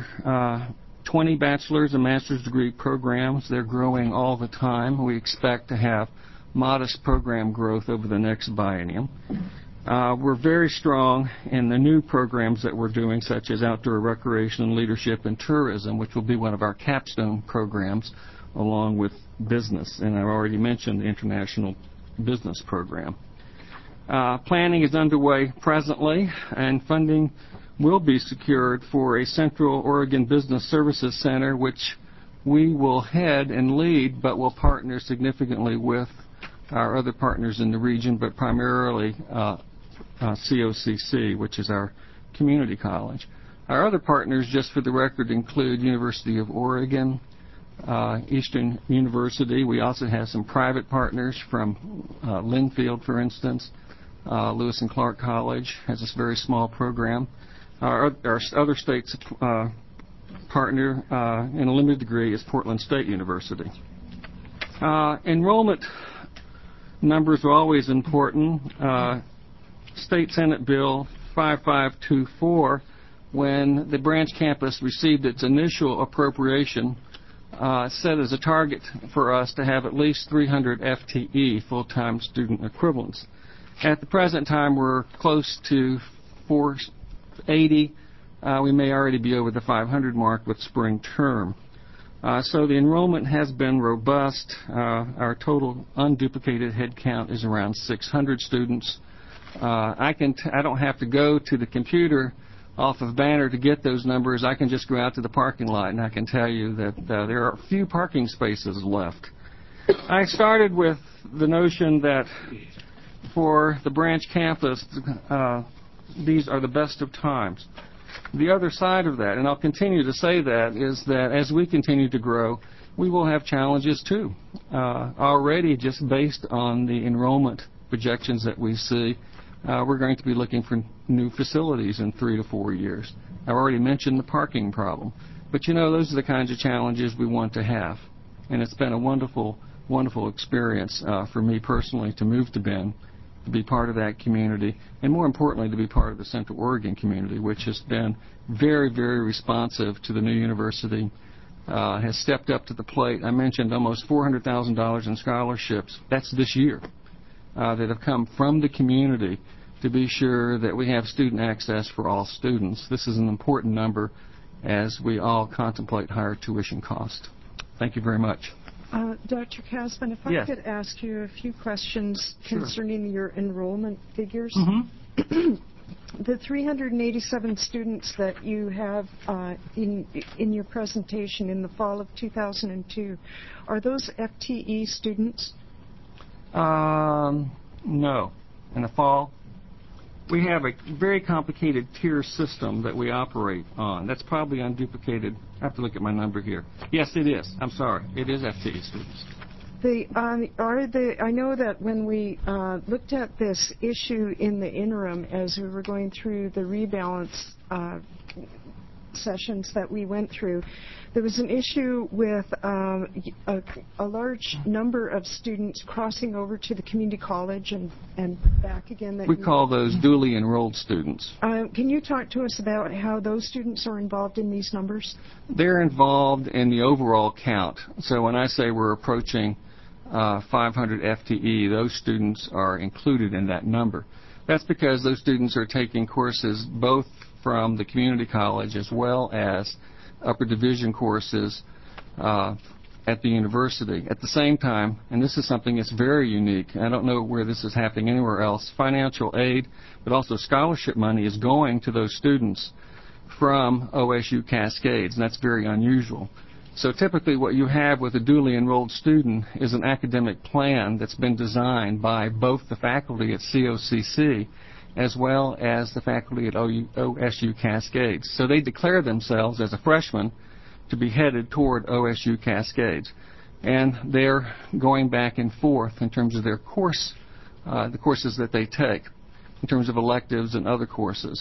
20 bachelor's and master's degree programs. They're growing all the time. We expect to have modest program growth over the next biennium. We're very strong in the new programs that we're doing, such as outdoor recreation and leadership and tourism, which will be one of our capstone programs, along with business. And I've already mentioned the International Business Program. Planning is underway presently, and funding will be secured for a Central Oregon Business Services Center, which we will head and lead, but will partner significantly with our other partners in the region, but primarily COCC, which is our community college. Our other partners, just for the record, include University of Oregon, Eastern University. We also have some private partners from Linfield, for instance. Lewis and Clark College has this very small program. Our other state's partner in a limited degree is Portland State University. Enrollment numbers are always important. State Senate Bill 5524, when the branch campus received its initial appropriation, set as a target for us to have at least 300 FTE, full-time student equivalents. At the present time, we're close to 480. We may already be over the 500 mark with spring term. So the enrollment has been robust. Our total unduplicated head count is around 600 students. I don't have to go to the computer off of Banner to get those numbers. I can just go out to the parking lot, and I can tell you that there are few parking spaces left. I started with the notion that for the branch campus, these are the best of times. The other side of that, and I'll continue to say that, is that as we continue to grow, we will have challenges too. Already, just based on the enrollment projections that we see, we're going to be looking for new facilities in 3 to 4 years. I've already mentioned the parking problem. But you know, those are the kinds of challenges we want to have. And it's been a wonderful, wonderful experience for me personally to move to Bend, to be part of that community, and more importantly, to be part of the Central Oregon community, which has been very, very responsive to the new university, has stepped up to the plate. I mentioned almost $400,000 in scholarships. That's this year, that have come from the community to be sure that we have student access for all students. This is an important number as we all contemplate higher tuition cost. Thank you very much. Dr. Kasban, if I could ask you a few questions concerning your enrollment figures. The 387 students that you have in your presentation in the fall of 2002, are those FTE students? No. In the fall, we have a very complicated tier system that we operate on. That's probably unduplicated. I have to look at my number here. Yes, it is. I'm sorry. It is FTE students. I know that when we looked at this issue in the interim as we were going through the rebalance sessions that we went through, there was an issue with a large number of students crossing over to the community college and back again. We call those duly enrolled students. Can you talk to us about how those students are involved in these numbers? They're involved in the overall count. So when I say we're approaching 500 FTE, those students are included in that number. That's because those students are taking courses both from the community college as well as upper division courses at the university. At the same time, and this is something that's very unique, I don't know where this is happening anywhere else, financial aid, but also scholarship money is going to those students from OSU Cascades, and that's very unusual. So typically what you have with a duly enrolled student is an academic plan that's been designed by both the faculty at COCC as well as the faculty at OSU Cascades. So they declare themselves as a freshman to be headed toward OSU Cascades. And they're going back and forth in terms of their course, the courses that they take, in terms of electives and other courses.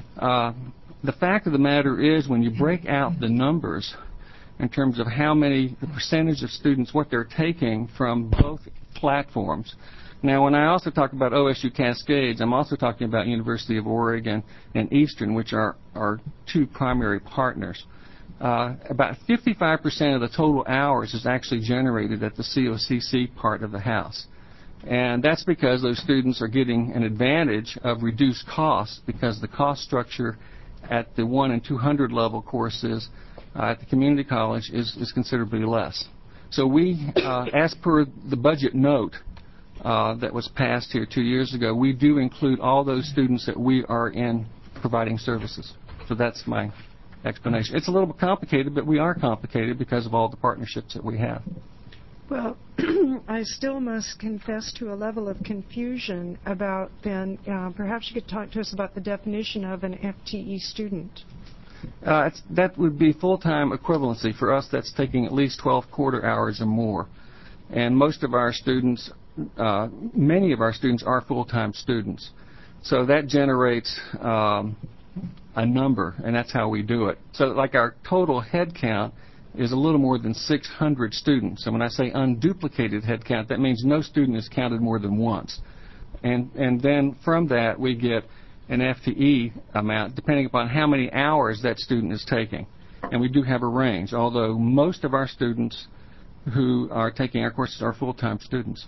The fact of the matter is when you break out the numbers in terms of how many, the percentage of students, what they're taking from both platforms. Now, when I also talk about OSU Cascades, I'm also talking about University of Oregon and Eastern, which are our two primary partners. About 55% of the total hours is actually generated at the COCC part of the house. And that's because those students are getting an advantage of reduced costs because the cost structure at the 1 and 200 level courses at the community college is considerably less. So we, as per the budget note that was passed here 2 years ago, we do include all those students that we are in providing services. So that's my explanation. It's a little bit complicated, but we are complicated because of all the partnerships that we have. Well, I still must confess to a level of confusion about then, perhaps you could talk to us about the definition of an FTE student. That would be full-time equivalency. For us, that's taking at least 12 quarter hours or more. And most of our students, many of our students are full-time students. So that generates a number, and that's how we do it. So like our total head count is a little more than 600 students. And when I say unduplicated head count, that means no student is counted more than once. And then from that, we get an FTE amount depending upon how many hours that student is taking. And we do have a range, although most of our students who are taking our courses are full-time students.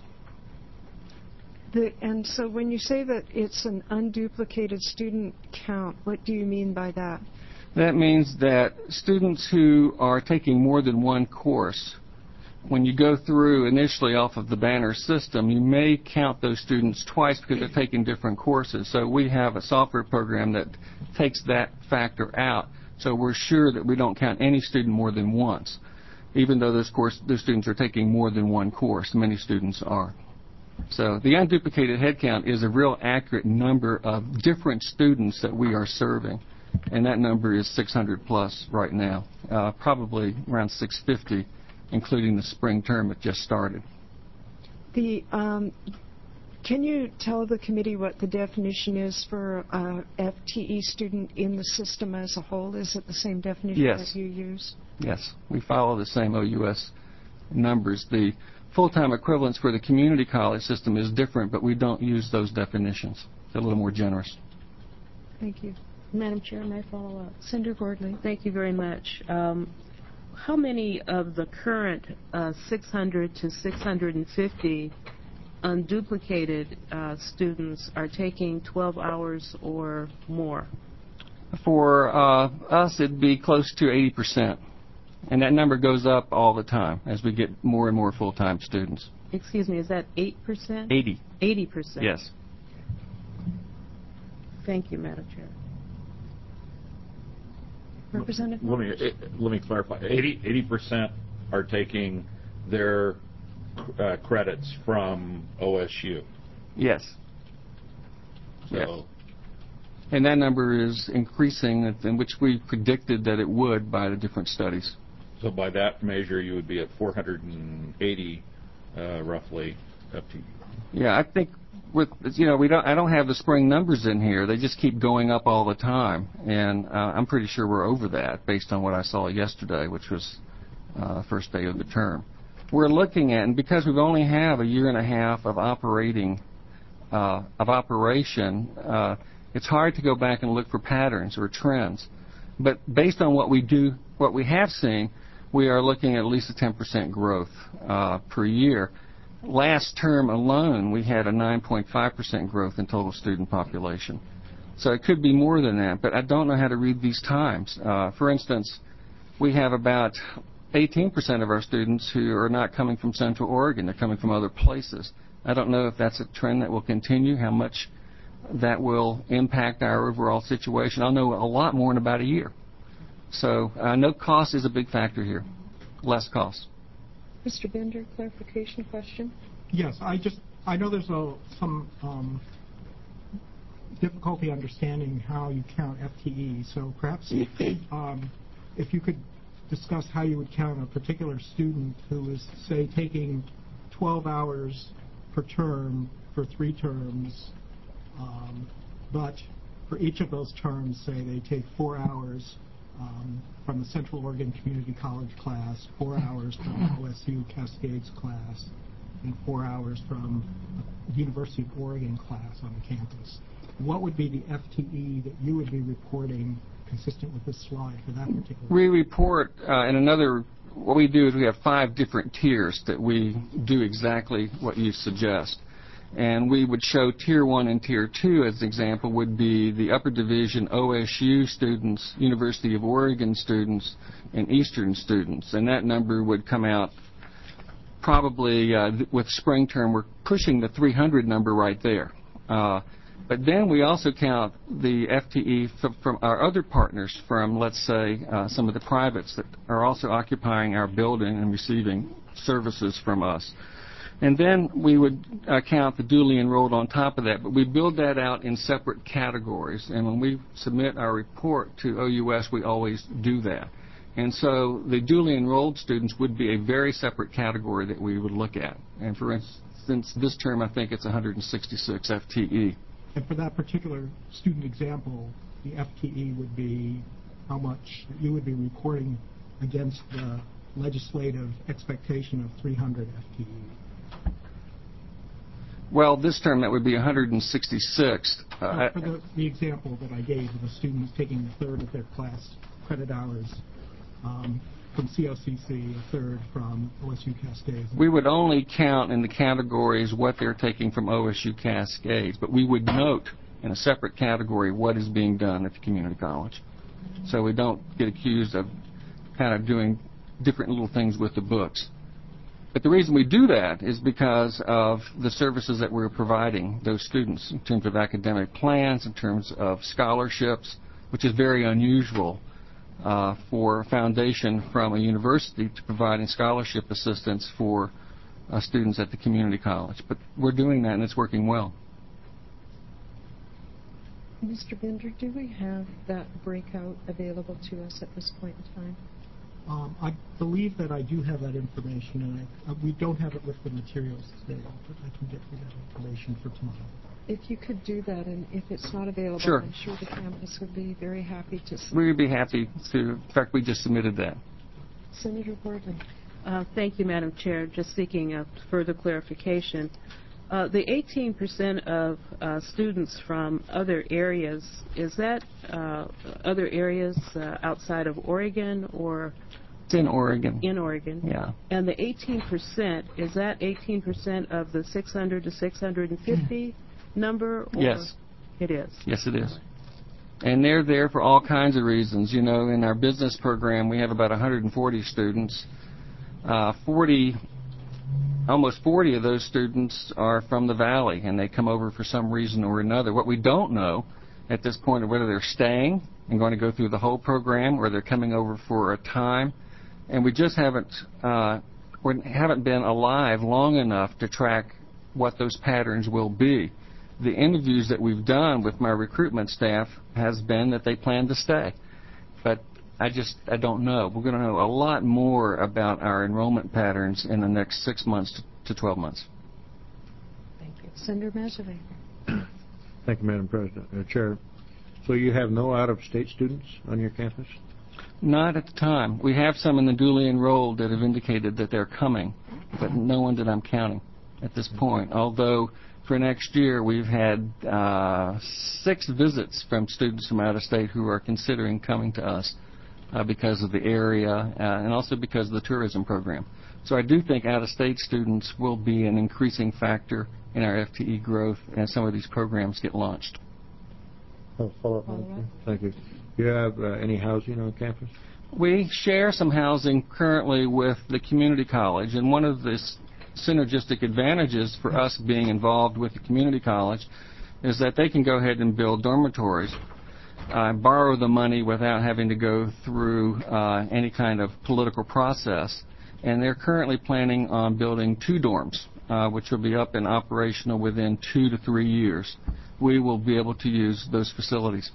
And so when you say that it's an unduplicated student count, what do you mean by that? That means that students who are taking more than one course, when you go through initially off of the Banner system, you may count those students twice because they're taking different courses. So we have a software program that takes that factor out. So we're sure that we don't count any student more than once, even though those students are taking more than one course. Many students are. So the unduplicated head count is a real accurate number of different students that we are serving. and that number is 600 plus right now, probably around 650, including the spring term that just started. Can you tell the committee what the definition is for a FTE student in the system as a whole? Is it the same definition that you use? Yes, we follow the same OUS numbers. The full-time equivalence for the community college system is different, but we don't use those definitions. They're a little more generous. Thank you. Madam Chair, may I follow up? Senator Gordley. Thank you very much. How many of the current 600 to 650 unduplicated students are taking 12 hours or more? For us, it'd be close to 80%. And that number goes up all the time as we get more and more full-time students. Excuse me, is that 8%? 80. 80%? Yes. Thank you, Madam Chair. Representative? Let me clarify. 80% are taking their credits from OSU. Yes. So. Yes. And that number is increasing, in which we predicted that it would by the different studies. So by that measure, you would be at 480, roughly, FTE. Yeah, I think with I don't have the spring numbers in here. They just keep going up all the time, and I'm pretty sure we're over that based on what I saw yesterday, which was the first day of the term. We're looking at, and because we've only have a year and a half of operation, it's hard to go back and look for patterns or trends. But based on what we have seen, we are looking at least a 10% growth per year. Last term alone, we had a 9.5% growth in total student population. So it could be more than that, but I don't know how to read these times. For instance, we have about 18% of our students who are not coming from Central Oregon. They're coming from other places. I don't know if that's a trend that will continue, how much that will impact our overall situation. I'll know a lot more in about a year. So I know cost is a big factor here, less cost. Mr. Bender, clarification question? Yes, I know there's some difficulty understanding how you count FTE, so perhaps if you could discuss how you would count a particular student who is, say, taking 12 hours per term for 3 terms, but for each of those terms, say, they take 4 hours from the Central Oregon Community College class, 4 hours from the OSU Cascades class, and 4 hours from the University of Oregon class on the campus. What would be the FTE that you would be reporting consistent with this slide for that particular? We report what we do is we have 5 different tiers that we do exactly what you suggest. And we would show Tier 1 and Tier 2 as an example would be the upper division OSU students, University of Oregon students, and Eastern students. And that number would come out probably with spring term. We're pushing the 300 number right there. But then we also count the FTE from our other partners from, let's say, some of the privates that are also occupying our building and receiving services from us. And then we would count the duly enrolled on top of that, but we build that out in separate categories. And when we submit our report to OUS, we always do that. And so the duly enrolled students would be a very separate category that we would look at. And for instance, this term, I think it's 166 FTE. And for that particular student example, the FTE would be how much you would be reporting against the legislative expectation of 300 FTE. Well, this term that would be 166. For the example that I gave of a student taking a third of their class credit hours from COCC, a third from OSU Cascades. We would only count in the categories what they're taking from OSU Cascades, but we would note in a separate category what is being done at the community college. So we don't get accused of kind of doing different little things with the books. But the reason we do that is because of the services that we're providing those students in terms of academic plans, in terms of scholarships, which is very unusual for a foundation from a university to providing scholarship assistance for students at the community college. But we're doing that, and it's working well. Mr. Binder, do we have that breakout available to us at this point in time? I believe that I do have that information, and we don't have it with the materials today, but I can get you that information for tomorrow. If you could do that, and if it's not available, Sure. I'm sure the campus would be very happy to see. We would be happy to. In fact, we just submitted that. Senator Borden. Thank you, Madam Chair. Just seeking a further clarification. The 18% of students from other areas, is that other areas outside of Oregon or? It's in Oregon. In Oregon. Yeah. And the 18%, is that 18% of the 600 to 650 number? Or? Yes. It is. Yes, it is. And they're there for all kinds of reasons. You know, in our business program, we have about 140 students. Almost 40 of those students are from the Valley, and they come over for some reason or another. What we don't know at this point is whether they're staying and going to go through the whole program or they're coming over for a time. And we just haven't been alive long enough to track what those patterns will be. The interviews that we've done with my recruitment staff has been that they plan to stay. But I don't know. We're going to know a lot more about our enrollment patterns in the next 6 months to 12 months. Thank you. Senator Mazzoli. Thank you, Madam President. Chair, so you have no out-of-state students on your campus? Not at the time. We have some in the duly enrolled that have indicated that they're coming, but no one that I'm counting at this point. Although for next year we've had 6 visits from students from out of state who are considering coming to us because of the area and also because of the tourism program. So I do think out-of-state students will be an increasing factor in our FTE growth as some of these programs get launched. Follow-up. Thank you. Do you have any housing on campus? We share some housing currently with the community college, and one of the synergistic advantages for us being involved with the community college is that they can go ahead and build dormitories, borrow the money without having to go through any kind of political process. And they're currently planning on building 2 dorms, which will be up and operational within 2 to 3 years. We will be able to use those facilities.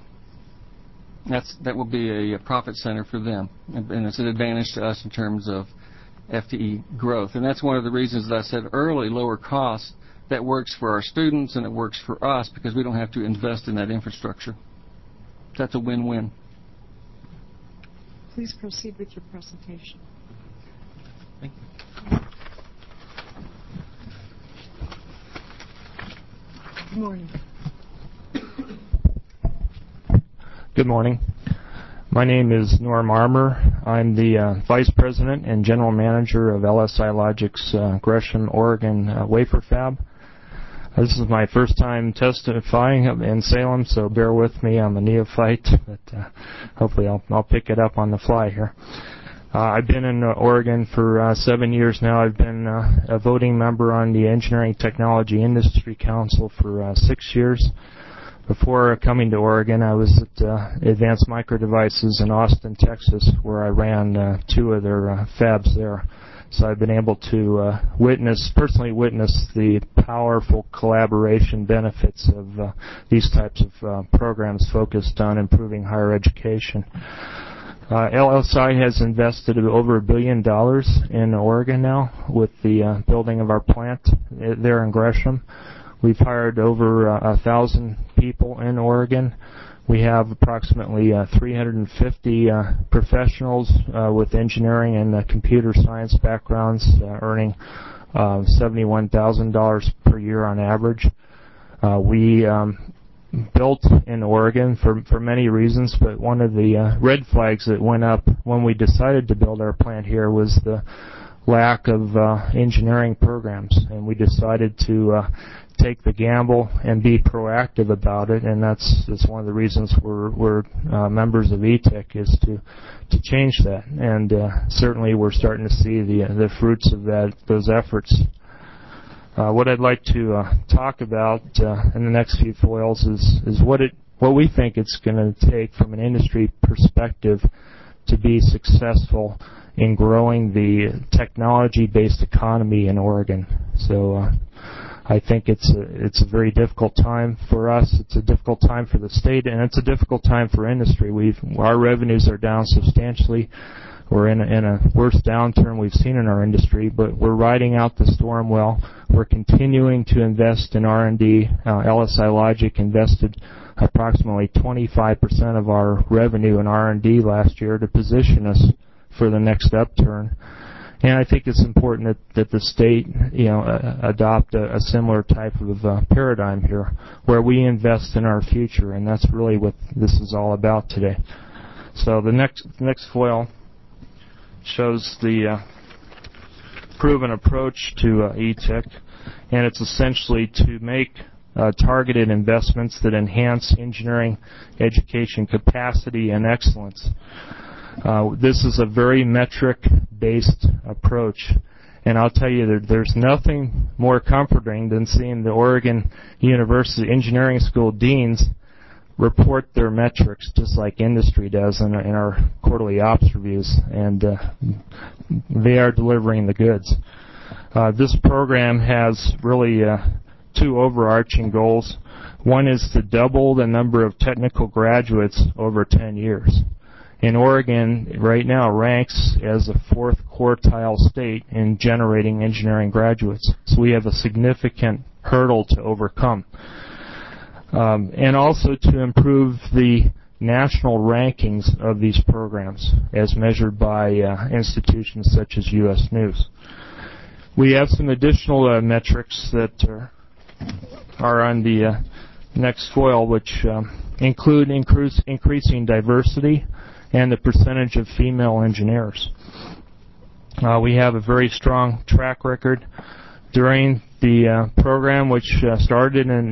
That will be a profit center for them, and it's an advantage to us in terms of FTE growth. And that's one of the reasons that I said early, lower costs. That works for our students and it works for us because we don't have to invest in that infrastructure. That's a win-win. Please proceed with your presentation. Thank you. Good morning. Good morning. My name is Norm Armour. I'm the Vice President and General Manager of LSI Logic's Gresham, Oregon wafer fab. This is my first time testifying in Salem, so bear with me. I'm a neophyte, but hopefully I'll pick it up on the fly here. I've been in Oregon for 7 years now. I've been a voting member on the Engineering Technology Industry Council for 6 years. Before coming to Oregon, I was at Advanced Micro Devices in Austin, Texas, where I ran 2 of their fabs there. So I've been able to personally witness the powerful collaboration benefits of these types of programs focused on improving higher education. LSI has invested over $1 billion in Oregon now with the building of our plant there in Gresham. We've hired over 1,000 people in Oregon. We have approximately 350 professionals with engineering and computer science backgrounds earning $71,000 per year on average. We built in Oregon for many reasons, but one of the red flags that went up when we decided to build our plant here was the lack of engineering programs, and we decided to take the gamble and be proactive about it, and that's one of the reasons we're members of ETech is to change that, and certainly we're starting to see the fruits of those efforts. What I'd like to talk about in the next few foils is what we think it's going to take from an industry perspective to be successful in growing the technology-based economy in Oregon. So I think it's a very difficult time for us. It's a difficult time for the state, and it's a difficult time for industry. Our revenues are down substantially. We're in a worst downturn we've seen in our industry, but we're riding out the storm well. We're continuing to invest in R&D. LSI Logic invested approximately 25% of our revenue in R&D last year to position us for the next upturn. And I think it's important that the state, adopt a similar type of paradigm here, where we invest in our future, and that's really what this is all about today. So the next foil shows the proven approach to ETIC, and it's essentially to make targeted investments that enhance engineering education capacity and excellence. This is a very metric-based approach, and I'll tell you there's nothing more comforting than seeing the Oregon University Engineering School deans report their metrics just like industry does in our quarterly ops reviews, and they are delivering the goods. This program has really two overarching goals. One is to double the number of technical graduates over 10 years. And Oregon right now ranks as a fourth quartile state in generating engineering graduates. So we have a significant hurdle to overcome. And also to improve the national rankings of these programs as measured by institutions such as U.S. News. We have some additional metrics that are on the next foil, which include increasing diversity and the percentage of female engineers. We have a very strong track record during the program, which started in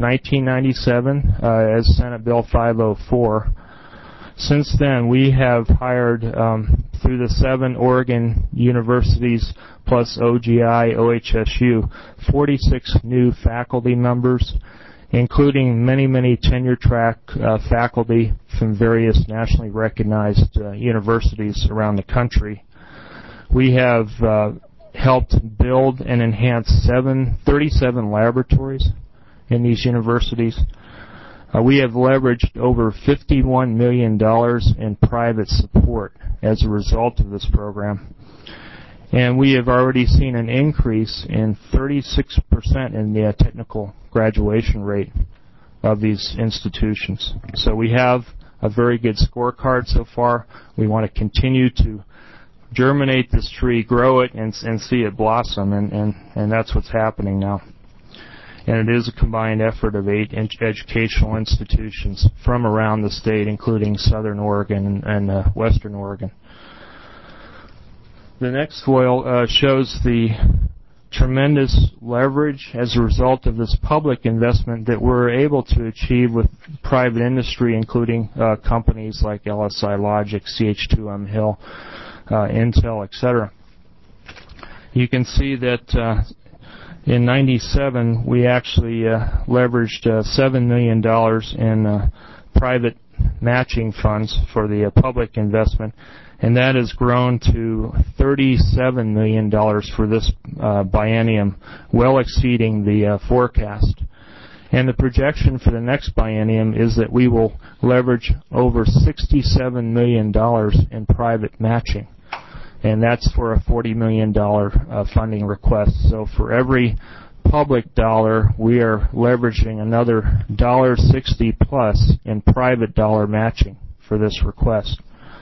1997 as Senate Bill 504. Since then, we have hired through the 7 Oregon universities plus OGI, OHSU, 46 new faculty members, including many tenure-track faculty from various nationally recognized universities around the country. We have helped build and enhance 37 laboratories in these universities. We have leveraged over $51 million in private support as a result of this program. And we have already seen an increase in 36% in the technical graduation rate of these institutions. So we have a very good scorecard so far. We want to continue to germinate this tree, grow it, and see it blossom, and that's what's happening now. And it is a combined effort of 8 educational institutions from around the state, including Southern Oregon and Western Oregon. The next foil shows the tremendous leverage as a result of this public investment that we're able to achieve with private industry, including companies like LSI Logic, CH2M Hill, Intel, etc. You can see that in 97 we actually leveraged $7 million in private matching funds for the public investment, and that has grown to $37 million for this biennium, well exceeding the forecast. And the projection for the next biennium is that we will leverage over $67 million in private matching. And that's for a $40 million funding request. So for every public dollar, we are leveraging another $1.60 plus in private dollar matching for this request.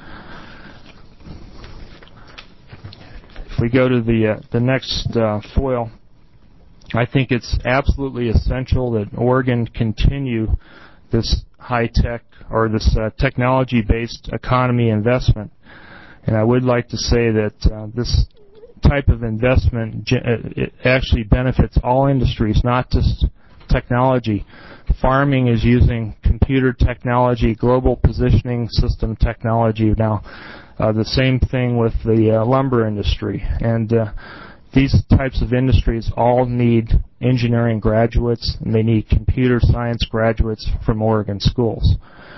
If we go to the next foil, I think it's absolutely essential that Oregon continue this high-tech or this technology-based economy investment. And I would like to say that this type of investment it actually benefits all industries, not just technology. Farming is using computer technology, global positioning system technology now. The same thing with the lumber industry. And these types of industries all need engineering graduates, and they need computer science graduates from Oregon schools.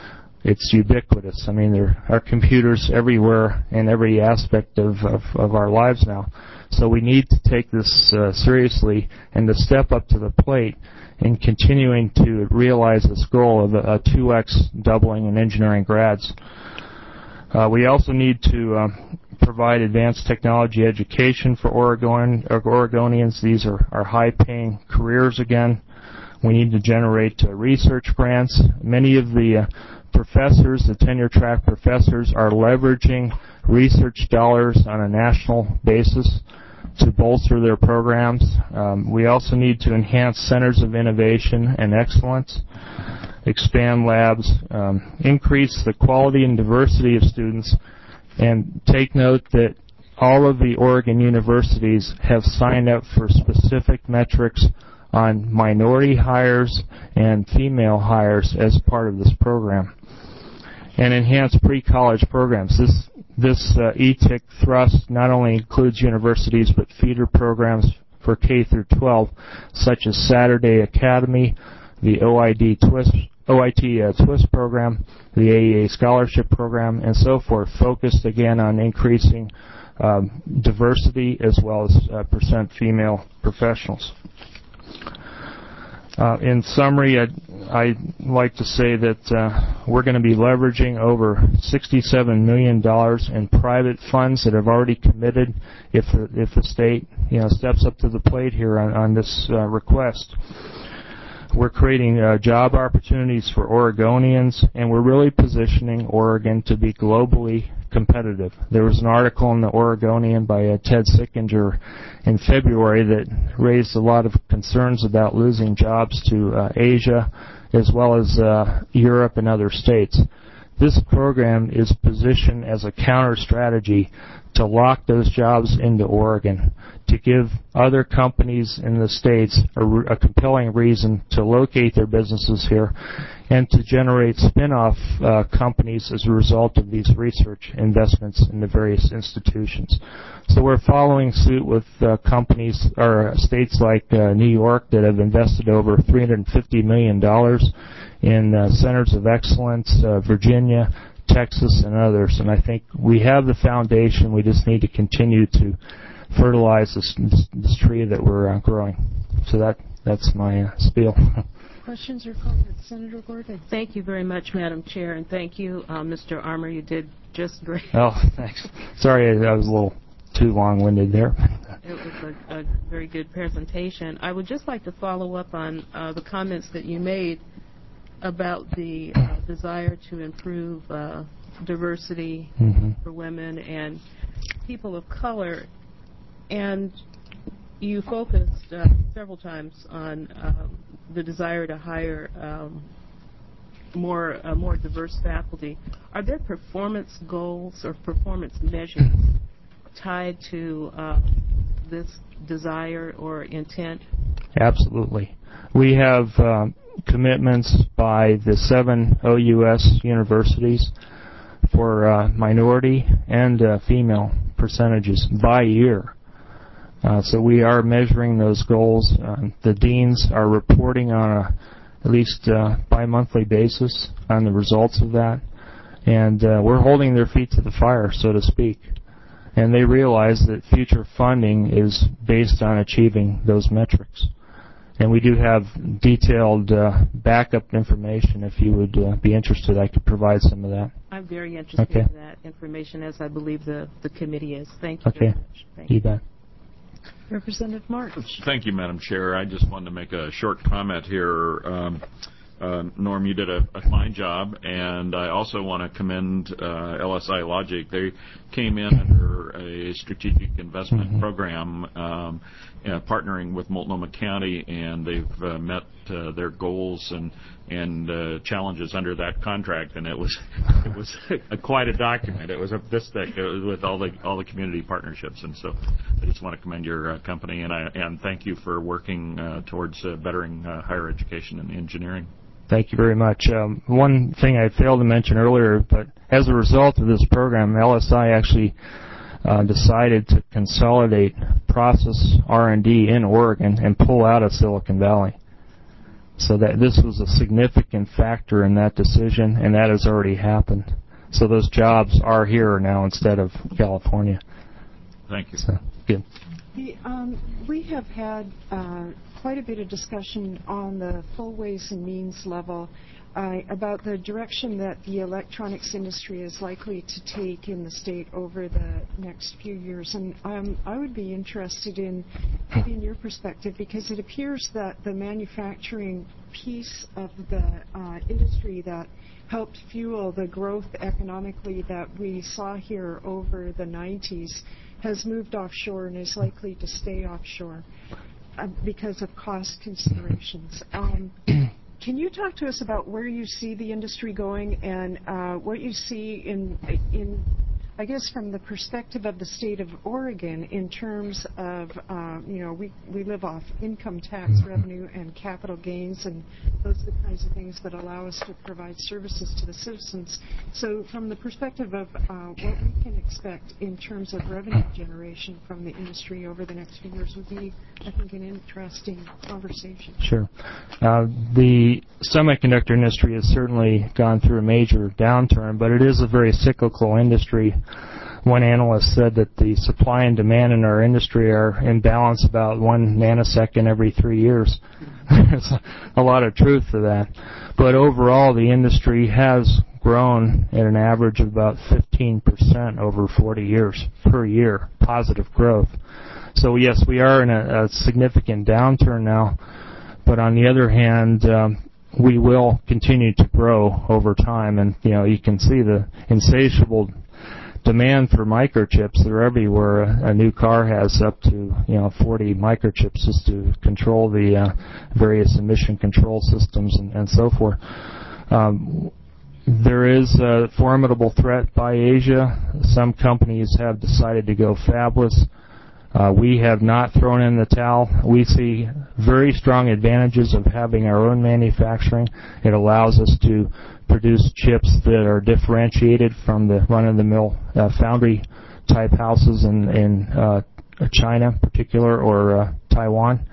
it's ubiquitous. I mean, there are computers everywhere in every aspect of our lives now. So we need to take this seriously and to step up to the plate in continuing to realize this goal of a 2x doubling in engineering grads. We also need to provide advanced technology education for Oregonians. These are high-paying careers again. We need to generate research grants. Many of the professors, the tenure-track professors, are leveraging research dollars on a national basis to bolster their programs. We also need to enhance centers of innovation and excellence, expand labs, increase the quality and diversity of students, and take note that all of the Oregon universities have signed up for specific metrics on minority hires and female hires as part of this program. And enhance pre-college programs. This ETIC thrust not only includes universities but feeder programs for K through 12, such as Saturday Academy, the OIT TWIST program, the AEA Scholarship Program, and so forth, focused again on increasing diversity as well as percent female professionals. In summary, I'd like to say that we're going to be leveraging over $67 million in private funds that have already committed if the state steps up to the plate here on this request. We're creating job opportunities for Oregonians, and we're really positioning Oregon to be globally competitive. There was an article in the Oregonian by Ted Sickinger in February that raised a lot of concerns about losing jobs to Asia as well as Europe and other states. This program is positioned as a counter strategy to lock those jobs into Oregon, to give other companies in the states a compelling reason to locate their businesses here, and to generate spin-off companies as a result of these research investments in the various institutions. So we're following suit with companies or states like New York that have invested over $350 million in centers of excellence, Virginia, Texas, and others. And I think we have the foundation. We just need to continue to fertilize this tree that we're growing. So that's my spiel. Questions or comments? Senator Gordon. Thank you very much, Madam Chair, and thank you, Mr. Armour. You did just great. Oh, thanks. Sorry, I was a little too long-winded there. It was a very good presentation. I would just like to follow up on the comments that you made about the desire to improve diversity for women and people of color. And you focused several times on the desire to hire more diverse faculty. Are there performance goals or performance measures tied to this desire or intent? Absolutely. We have commitments by the 7 OUS universities for minority and female percentages by year. So we are measuring those goals. The deans are reporting on at least bi-monthly basis on the results of that. And we're holding their feet to the fire, so to speak. And they realize that future funding is based on achieving those metrics. And we do have detailed backup information. If you would be interested, I could provide some of that. I'm very interested in that information, as I believe the committee is. Thank you very much. Thank you. You bet. Representative March. Thank you, Madam Chair. I just wanted to make a short comment here. Norm, you did a fine job, and I also want to commend LSI Logic. They came in under a strategic investment program partnering with Multnomah County, and they've met their goals and challenges under that contract, and it was quite a document. It was this thick with all the community partnerships, and so I just want to commend your company, and thank you for working towards bettering higher education and engineering. Thank you very much. One thing I failed to mention earlier, but as a result of this program, LSI actually decided to consolidate process R&D in Oregon and pull out of Silicon Valley. So that this was a significant factor in that decision, and that has already happened. So those jobs are here now instead of California. Thank you. So, good. We have had quite a bit of discussion on the full ways and means level about the direction that the electronics industry is likely to take in the state over the next few years. And I would be interested in getting your perspective, because it appears that the manufacturing piece of the industry that helped fuel the growth economically that we saw here over the 90s has moved offshore and is likely to stay offshore because of cost considerations. Can you talk to us about where you see the industry going and what you see in I guess from the perspective of the state of Oregon in terms of, we live off income tax revenue and capital gains, and those are the kinds of things that allow us to provide services to the citizens. So from the perspective of what we can expect in terms of revenue generation from the industry over the next few years would be, I think, an interesting conversation. Sure. The semiconductor industry has certainly gone through a major downturn, but it is a very cyclical industry. One analyst said that the supply and demand in our industry are in balance about 1 nanosecond every 3 years. There's a lot of truth to that. But overall, the industry has grown at an average of about 15% over 40 years per year, positive growth. So yes, we are in a significant downturn now, but on the other hand, we will continue to grow over time, and you can see the insatiable demand for microchips. They're everywhere. A new car has up to 40 microchips just to control the various emission control systems and so forth. There is a formidable threat by Asia. Some companies have decided to go fabless. We have not thrown in the towel. We see very strong advantages of having our own manufacturing. It allows us to produce chips that are differentiated from the run-of-the-mill foundry-type houses in China in particular, or Taiwan.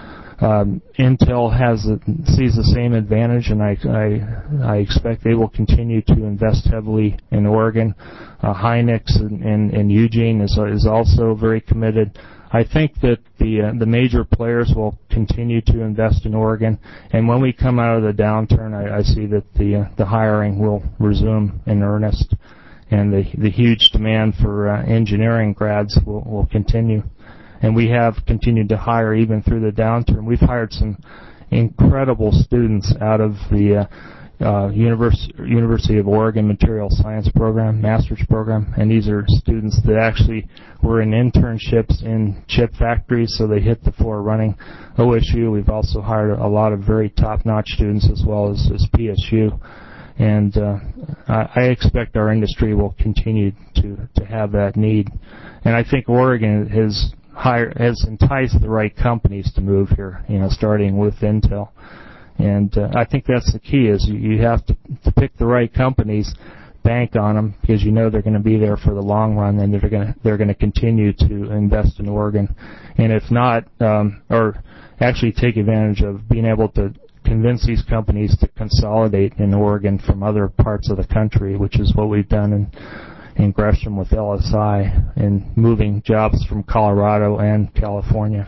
Intel sees the same advantage, and I expect they will continue to invest heavily in Oregon. Hynix and Eugene is also very committed. I think that the major players will continue to invest in Oregon, and when we come out of the downturn, I see that the hiring will resume in earnest, and the huge demand for engineering grads will continue. And we have continued to hire even through the downturn. We've hired some incredible students out of the University of Oregon Material Science Program, Master's Program, and these are students that actually were in internships in chip factories, so they hit the floor running. OSU, we've also hired a lot of very top-notch students, as well as PSU. And I expect our industry will continue to have that need. And I think Oregon has enticed the right companies to move here, starting with Intel. And I think that's the key, is you have to pick the right companies, bank on them, because they're going to be there for the long run, and they're going to continue to invest in Oregon. And if not, or actually take advantage of being able to convince these companies to consolidate in Oregon from other parts of the country, which is what we've done in Gresham with LSI, and moving jobs from Colorado and California.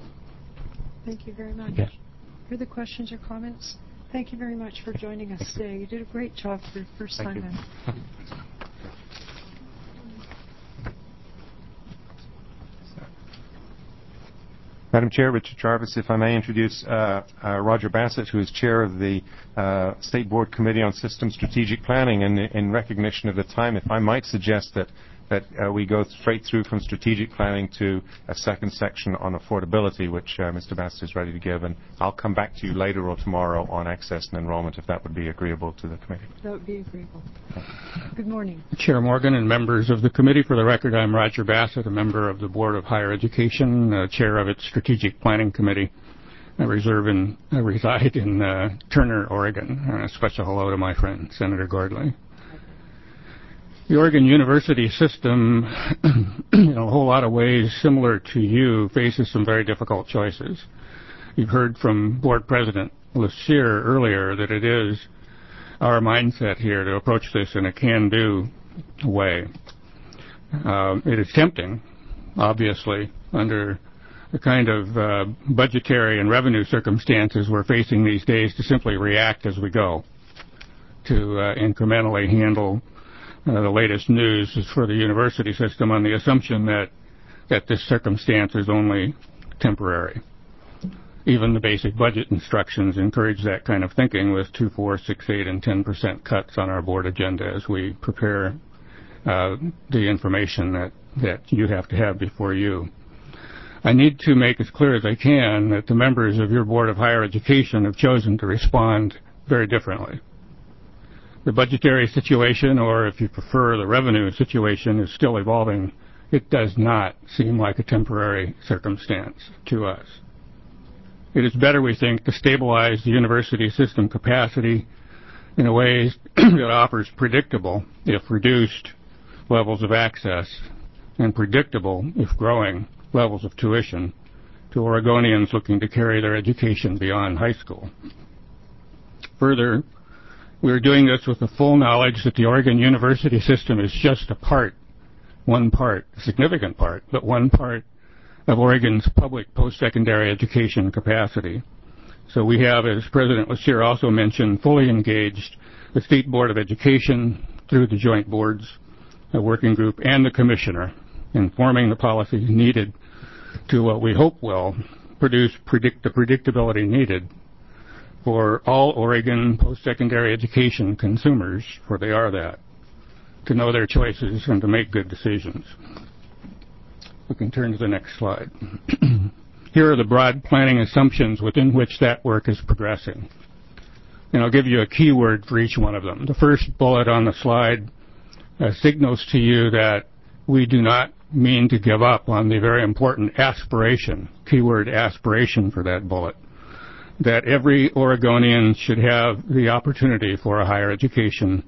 Thank you very much. Yeah. Further questions or comments? Thank you very much for joining us today. You did a great job for your first time in. Madam Chair, Richard Jarvis, if I may introduce Roger Bassett, who is chair of the State Board Committee on System Strategic Planning. And in recognition of the time, if I might suggest that we go straight through from strategic planning to a second section on affordability, which Mr. Bassett is ready to give. And I'll come back to you later or tomorrow on access and enrollment, if that would be agreeable to the committee. That would be agreeable. Good morning. Chair Morgan and members of the committee, for the record, I'm Roger Bassett, a member of the Board of Higher Education, chair of its Strategic Planning Committee. I reside in Turner, Oregon. A special hello to my friend, Senator Gordley. The Oregon University system, in a whole lot of ways similar to you, faces some very difficult choices. You've heard from Board President LeSire earlier that it is our mindset here to approach this in a can-do way. It is tempting, obviously, under the kind of budgetary and revenue circumstances we're facing these days to simply react as we go, to incrementally handle the latest news for the university system on the assumption that this circumstance is only temporary. Even the basic budget instructions encourage that kind of thinking with 2, 4, 6, 8, and 10% cuts on our board agenda as we prepare the information that you have to have before you. I need to make as clear as I can that the members of your Board of Higher Education have chosen to respond very differently. The budgetary situation, or if you prefer, the revenue situation, is still evolving. It does not seem like a temporary circumstance to us. It is better, we think, to stabilize the university system capacity in a way that offers predictable, if reduced, levels of access and predictable, if growing, levels of tuition to Oregonians looking to carry their education beyond high school. Further, we are doing this with the full knowledge that the Oregon university system is just one part, a significant part, but one part of Oregon's public post-secondary education capacity. So we have, as President LeSire also mentioned, fully engaged the State Board of Education through the joint boards, the working group, and the commissioner in forming the policies needed to what we hope will produce the predictability needed for all Oregon post-secondary education consumers, for they are that, to know their choices and to make good decisions. We can turn to the next slide. Here are the broad planning assumptions within which that work is progressing. And I'll give you a keyword for each one of them. The first bullet on the slide signals to you that we do not mean to give up on the very important aspiration, keyword aspiration for that bullet, that every Oregonian should have the opportunity for a higher education,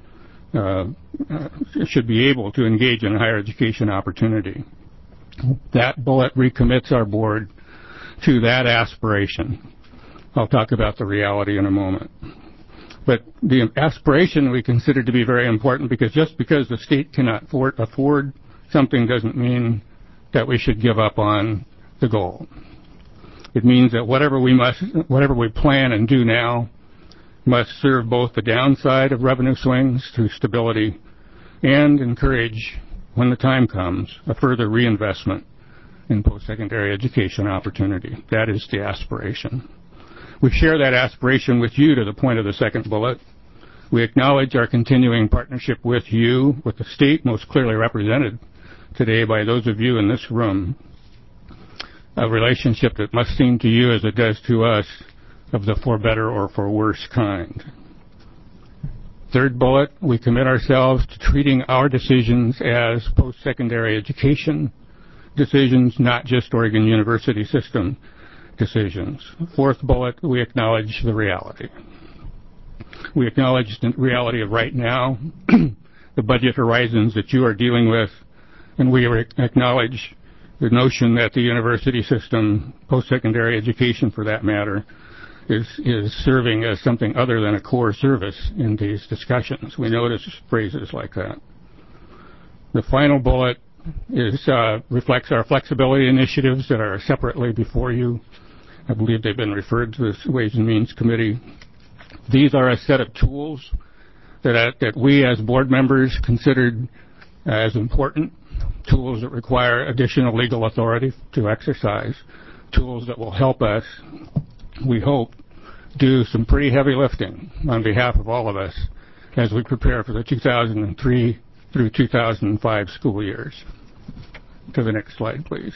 should be able to engage in a higher education opportunity. That bullet recommits our board to that aspiration. I'll talk about the reality in a moment. But the aspiration we consider to be very important because just because the state cannot afford something doesn't mean that we should give up on the goal. It means that whatever we plan and do now must serve both the downside of revenue swings through stability and encourage, when the time comes, a further reinvestment in post-secondary education opportunity. That is the aspiration. We share that aspiration with you to the point of the second bullet. We acknowledge our continuing partnership with you, with the state most clearly represented today by those of you in this room, a relationship that must seem to you as it does to us of the for better or for worse kind. Third bullet, we commit ourselves to treating our decisions as post-secondary education decisions, not just Oregon University system decisions. Fourth bullet, we acknowledge the reality. We acknowledge the reality of right now, the budget horizons that you are dealing with, and we acknowledge the notion that the university system, post-secondary education for that matter, is serving as something other than a core service in these discussions. We notice phrases like that. The final bullet reflects our flexibility initiatives that are separately before you. I believe they've been referred to the Ways and Means Committee. These are a set of tools that we as board members considered as important, tools that require additional legal authority to exercise, tools that will help us, we hope, do some pretty heavy lifting on behalf of all of us as we prepare for the 2003 through 2005 school years. To the next slide, please.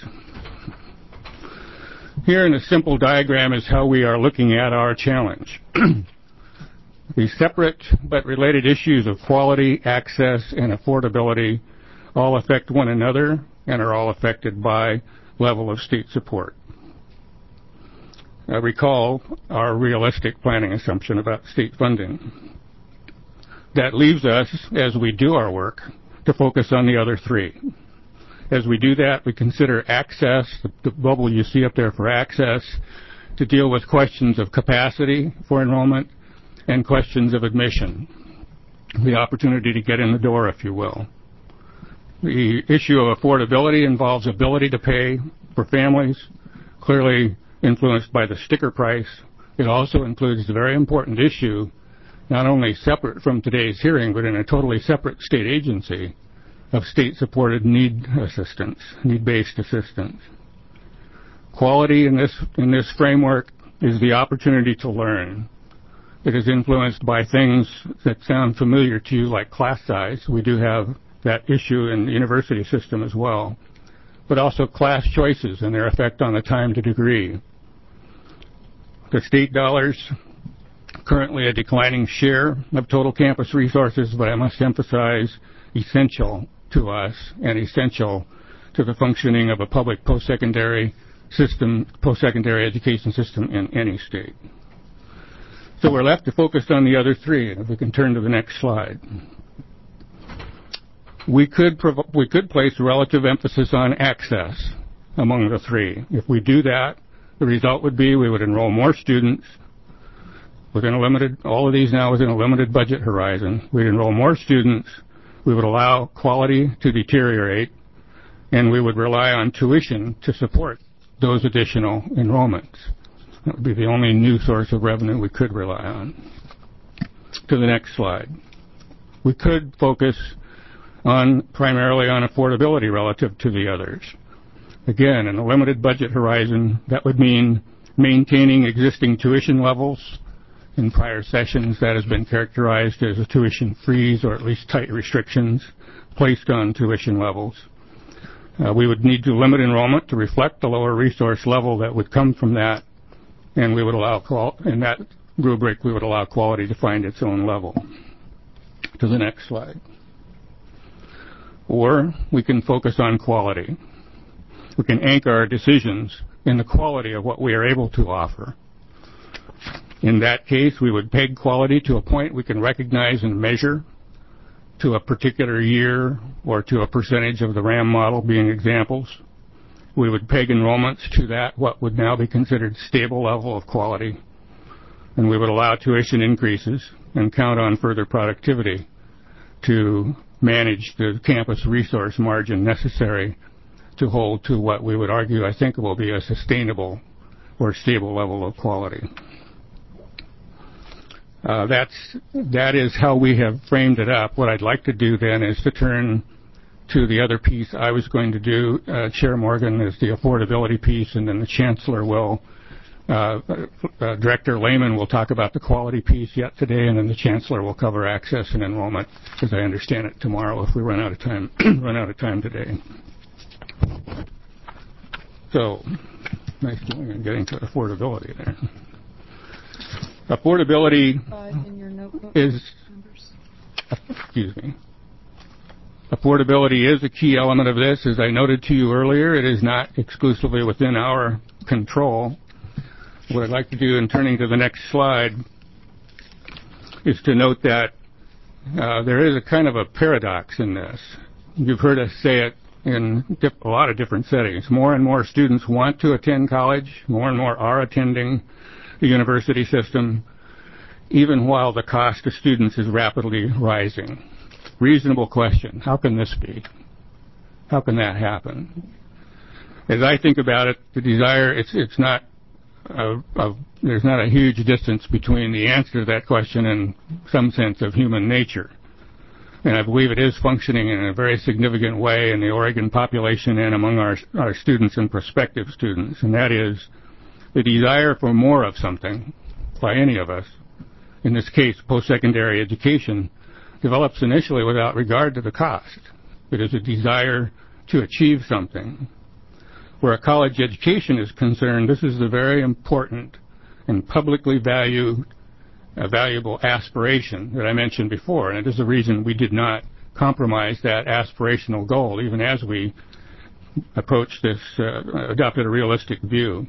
Here in a simple diagram is how we are looking at our challenge. The separate but related issues of quality, access, and affordability all affect one another and are all affected by level of state support. Recall our realistic planning assumption about state funding. That leaves us, as we do our work, to focus on the other three. As we do that, we consider access, the bubble you see up there for access, to deal with questions of capacity for enrollment and questions of admission, the opportunity to get in the door, if you will. The issue of affordability involves ability to pay for families, clearly influenced by the sticker price. It also includes the very important issue, not only separate from today's hearing, but in a totally separate state agency, of state-supported need-based assistance. Quality in this framework is the opportunity to learn. It is influenced by things that sound familiar to you, like class size. We do have that issue in the university system as well, but also class choices and their effect on the time to degree. The state dollars, currently a declining share of total campus resources, but I must emphasize essential to us and essential to the functioning of a public post-secondary education system in any state. So we're left to focus on the other three, and if we can turn to the next slide. We could place relative emphasis on access among the three. If we do that, the result would be we would enroll more students within all of these now within a limited budget horizon. We'd enroll more students, we would allow quality to deteriorate, and we would rely on tuition to support those additional enrollments. That would be the only new source of revenue we could rely on. To the next slide. We could focus primarily on affordability relative to the others. Again, in a limited budget horizon, that would mean maintaining existing tuition levels. In prior sessions, that has been characterized as a tuition freeze or at least tight restrictions placed on tuition levels. We would need to limit enrollment to reflect the lower resource level that would come from that, and we would allow in that rubric we would allow quality to find its own level. To the next slide. Or we can focus on quality. We can anchor our decisions in the quality of what we are able to offer. In that case, we would peg quality to a point we can recognize and measure, to a particular year or to a percentage of the RAM model being examples. We would peg enrollments to that, what would now be considered stable level of quality. And we would allow tuition increases and count on further productivity to manage the campus resource margin necessary to hold to what we would argue, I think, will be a sustainable or stable level of quality. That is how we have framed it up. What I'd like to do then is to turn to the other piece I was going to do. Chair Morgan is the affordability piece, and then the Chancellor will, Director Lehman will talk about the quality piece yet today, and then the Chancellor will cover access and enrollment, as I understand it, tomorrow if we run out of time, today. So, nice going on getting to affordability there. Affordability Affordability is a key element of this. As I noted to you earlier, it is not exclusively within our control. What I'd like to do in turning to the next slide is to note that there is a kind of a paradox in this. You've heard us say it in a lot of different settings. More and more students want to attend college. More and more are attending the university system, even while the cost to students is rapidly rising. Reasonable question. How can this be? How can that happen? As I think about it, the desire, there's not a huge distance between the answer to that question and some sense of human nature. And I believe it is functioning in a very significant way in the Oregon population and among our students and prospective students. And that is the desire for more of something by any of us, in this case post-secondary education, develops initially without regard to the cost. It is a desire to achieve something. Where a college education is concerned, this is a very important and publicly valuable aspiration that I mentioned before, and it is the reason we did not compromise that aspirational goal, even as we approached this, adopted a realistic view.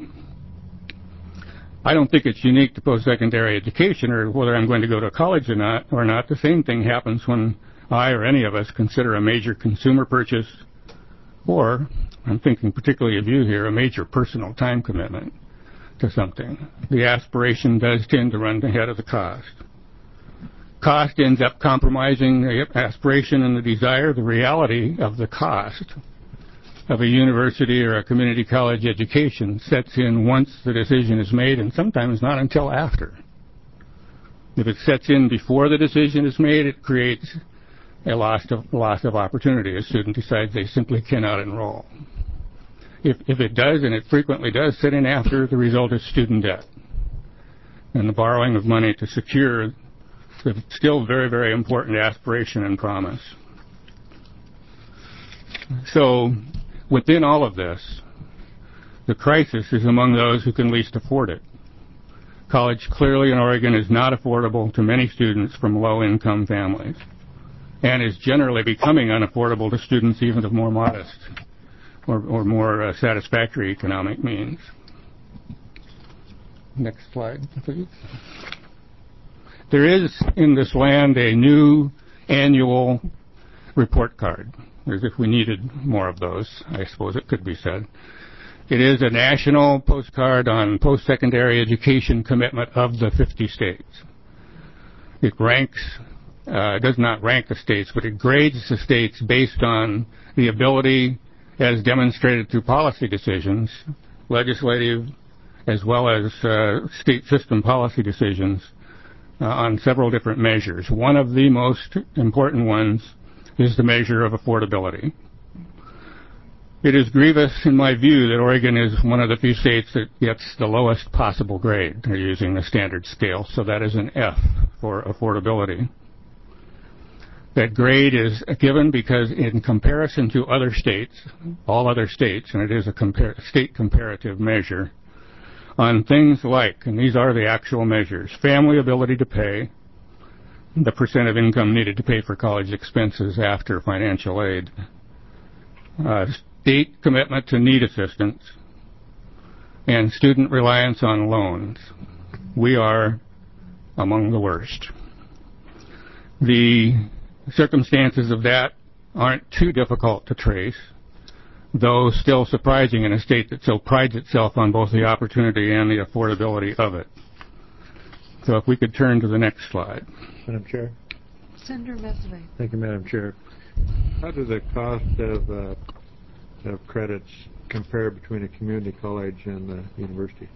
I don't think it's unique to post-secondary education or whether I'm going to go to college or not. The same thing happens when I or any of us consider a major consumer purchase, or, I'm thinking particularly of you here, a major personal time commitment. to something. The aspiration does tend to run ahead of the cost. Cost ends up compromising the aspiration and the desire. The reality of the cost of a university or a community college education sets in once the decision is made, and sometimes not until after. If it sets in before the decision is made, it creates a loss of opportunity. A student decides they simply cannot enroll. If it does, and it frequently does, set in after, the result is student debt and the borrowing of money to secure the still very, very important aspiration and promise. So within all of this, the crisis is among those who can least afford it. College clearly in Oregon is not affordable to many students from low-income families and is generally becoming unaffordable to students even of more modest or more satisfactory economic means. Next slide, please. There is in this land a new annual report card, as if we needed more of those, I suppose it could be said. It is a national postcard on post-secondary education commitment of the 50 states. It does not rank the states, but it grades the states based on the ability, as demonstrated through policy decisions, legislative as well as state system policy decisions, on several different measures. One of the most important ones is the measure of affordability. It is grievous, in my view, that Oregon is one of the few states that gets the lowest possible grade. They're using the standard scale, so that is an F for affordability. That grade is given because in comparison to other states, all other states, and it is a state comparative measure, on things like, and these are the actual measures, family ability to pay, the percent of income needed to pay for college expenses after financial aid, state commitment to need assistance, and student reliance on loans. We are among the worst. The circumstances of that aren't too difficult to trace, though still surprising in a state that so prides itself on both the opportunity and the affordability of it. So if we could turn to the next slide. Madam Chair. Senator Messerly. Thank you, Madam Chair. How does the cost of credits compare between a community college and a university?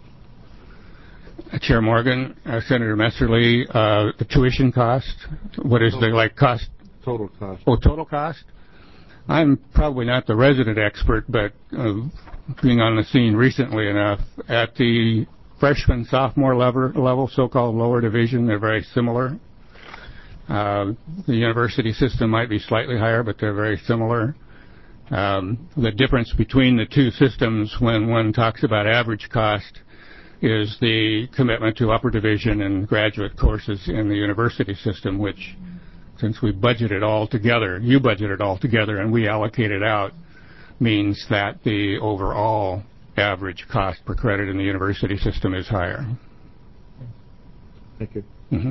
Chair Morgan, Senator Messerly, the tuition cost, what is the cost? Total cost. Oh, total cost? I'm probably not the resident expert, but being on the scene recently enough, at the freshman, sophomore level, so-called lower division, they're very similar. The university system might be slightly higher, but they're very similar. The difference between the two systems when one talks about average cost is the commitment to upper division and graduate courses in the university system, which, since we budget it all together, you budget it all together and we allocate it out, means that the overall average cost per credit in the university system is higher. Thank you.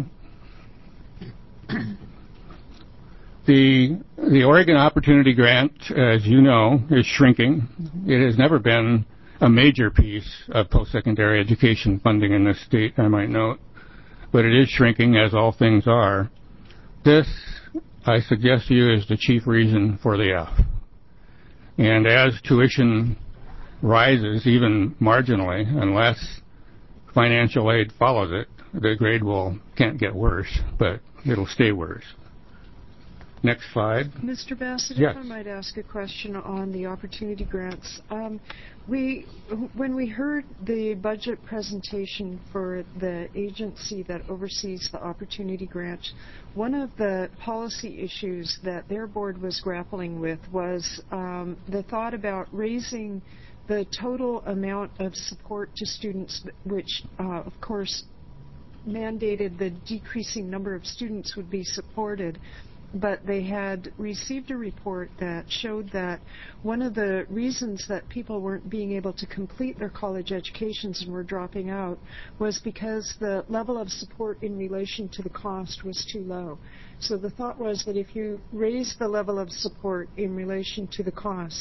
Mm-hmm. The Oregon Opportunity Grant, as you know, is shrinking. It has never been a major piece of post-secondary education funding in this state, I might note, but it is shrinking, as all things are. This, I suggest to you, is the chief reason for the F. And as tuition rises, even marginally, unless financial aid follows it, the grade can't get worse, but it'll stay worse. Next slide. Mr. Bassett, yes. If I might ask a question on the opportunity grants. When we heard the budget presentation for the agency that oversees the opportunity grant, one of the policy issues that their board was grappling with was the thought about raising the total amount of support to students, which, of course, mandated the decreasing number of students would be supported. But they had received a report that showed that one of the reasons that people weren't being able to complete their college educations and were dropping out was because the level of support in relation to the cost was too low. So the thought was that if you raise the level of support in relation to the cost,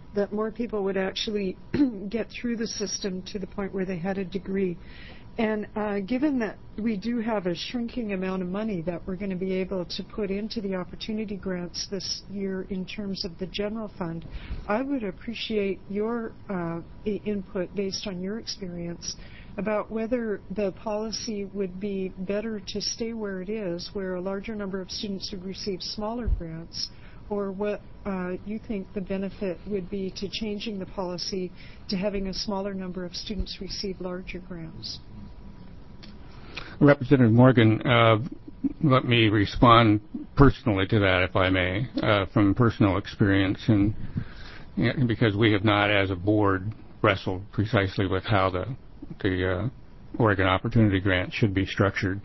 that more people would actually get through the system to the point where they had a degree. And given that we do have a shrinking amount of money that we're going to be able to put into the opportunity grants this year in terms of the general fund, I would appreciate your input based on your experience about whether the policy would be better to stay where it is, where a larger number of students would receive smaller grants, or what you think the benefit would be to changing the policy to having a smaller number of students receive larger grants. Representative Morgan, let me respond personally to that, if I may, from personal experience, and because we have not, as a board, wrestled precisely with how the Oregon Opportunity Grant should be structured.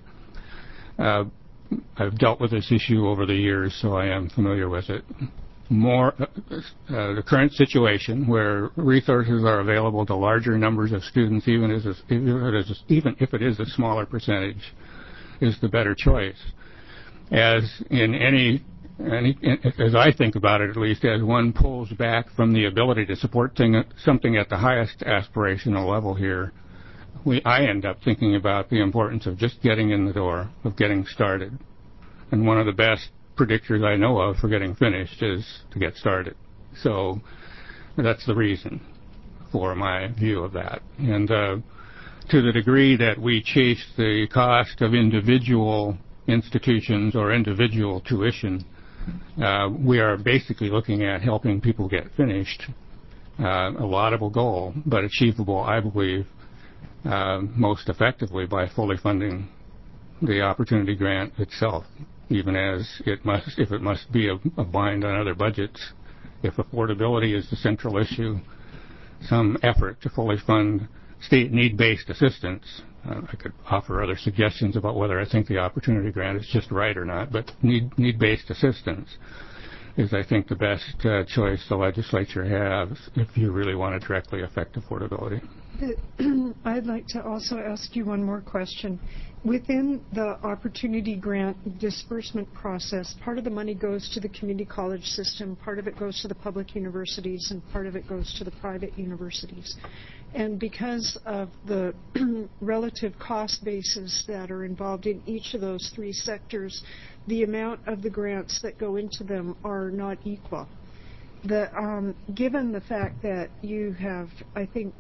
I've dealt with this issue over the years, so I am familiar with it. The current situation where resources are available to larger numbers of students, even if it is a smaller percentage, is the better choice. As I think about it, at least, as one pulls back from the ability to support something at the highest aspirational level here, I end up thinking about the importance of just getting in the door, of getting started. And one of the best predictors I know of for getting finished is to get started. So that's the reason for my view of that. And to the degree that we chase the cost of individual institutions or individual tuition, we are basically looking at helping people get finished. A laudable goal, but achievable, I believe, most effectively by fully funding the opportunity grant itself, even as if it must be a bind on other budgets. If affordability is the central issue, some effort to fully fund state need-based assistance. I could offer other suggestions about whether I think the opportunity grant is just right or not, but need-based assistance is, I think, the best choice the legislature has if you really want to directly affect affordability. I'd like to also ask you one more question. Within the opportunity grant disbursement process, part of the money goes to the community college system, part of it goes to the public universities, and part of it goes to the private universities. And because of the relative cost bases that are involved in each of those three sectors, the amount of the grants that go into them are not equal. Given the fact that you have, I think,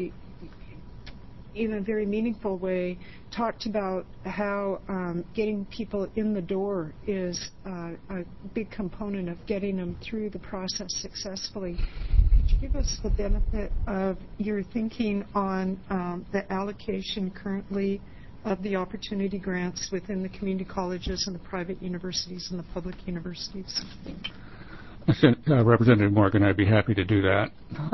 in a very meaningful way, talked about how getting people in the door is a big component of getting them through the process successfully. Could you give us the benefit of your thinking on the allocation currently of the opportunity grants within the community colleges and the private universities and the public universities? Representative Morgan, I'd be happy to do that.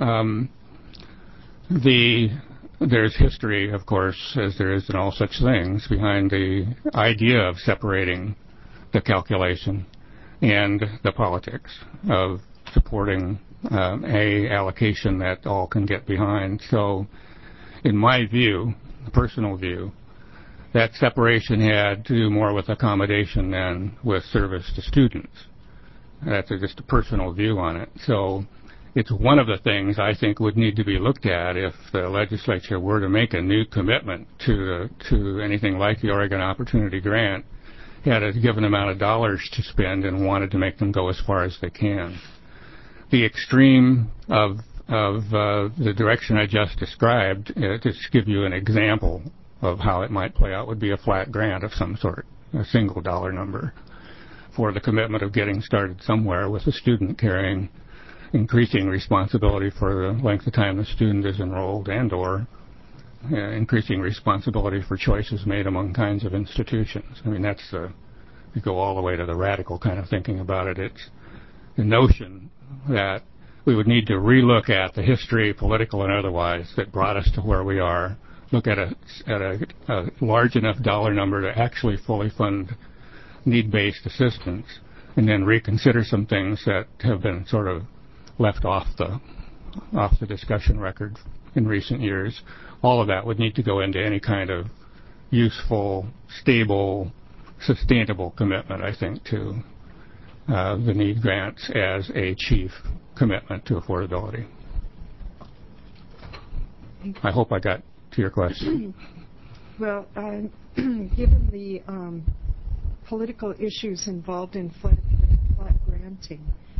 There's history, of course, as there is in all such things, behind the idea of separating the calculation and the politics of supporting a allocation that all can get behind. So, in my view, personal view, that separation had to do more with accommodation than with service to students. That's just a personal view on it. So it's one of the things I think would need to be looked at if the legislature were to make a new commitment to anything like the Oregon Opportunity Grant, had a given amount of dollars to spend and wanted to make them go as far as they can. The extreme of the direction I just described, to give you an example of how it might play out, would be a flat grant of some sort, a single dollar number, for the commitment of getting started somewhere with a student carrying increasing responsibility for the length of time the student is enrolled and or increasing responsibility for choices made among kinds of institutions. I mean, that's you go all the way to the radical kind of thinking about it. It's the notion that we would need to relook at the history, political and otherwise, that brought us to where we are, look at a large enough dollar number to actually fully fund need-based assistance, and then reconsider some things that have been sort of left off the discussion record in recent years. All of that would need to go into any kind of useful, stable, sustainable commitment, I think, to the need grants as a chief commitment to affordability. I hope I got to your question. Well, given the political issues involved in flood granting,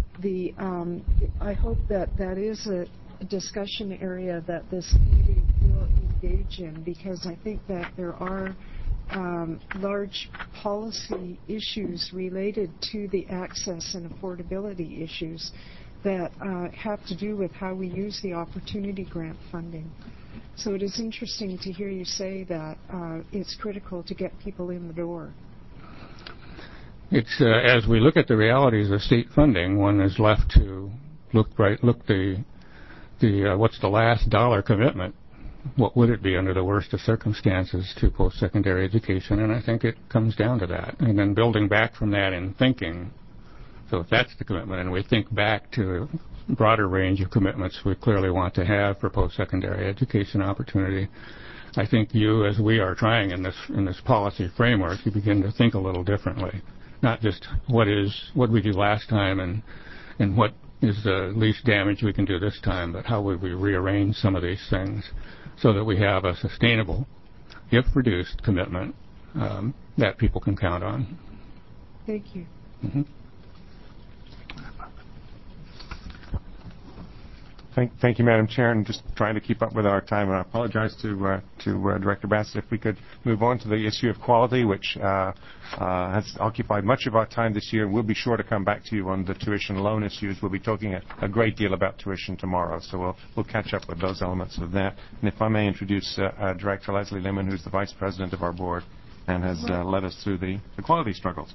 I hope that is a discussion area that this committee will engage in, because I think that there are large policy issues related to the access and affordability issues that have to do with how we use the opportunity grant funding. So it is interesting to hear you say that it's critical to get people in the door. It's as we look at the realities of state funding, one is left to look the what's the last dollar commitment? What would it be under the worst of circumstances to post-secondary education? And I think it comes down to that. And then building back from that in thinking. So if that's the commitment, and we think back to a broader range of commitments we clearly want to have for post-secondary education opportunity, I think you, as we are trying in this policy framework, you begin to think a little differently. Not just what we do last time and what is the least damage we can do this time, but how would we rearrange some of these things so that we have a sustainable, if reduced, commitment that people can count on. Thank you. Mm-hmm. Thank you, Madam Chair, and just trying to keep up with our time. And I apologize to Director Bassett if we could move on to the issue of quality, which has occupied much of our time this year. We'll be sure to come back to you on the tuition loan issues. We'll be talking a great deal about tuition tomorrow, so we'll catch up with those elements of that. And if I may introduce Director Leslie Lemon, who's the Vice President of our board and has led us through the quality struggles.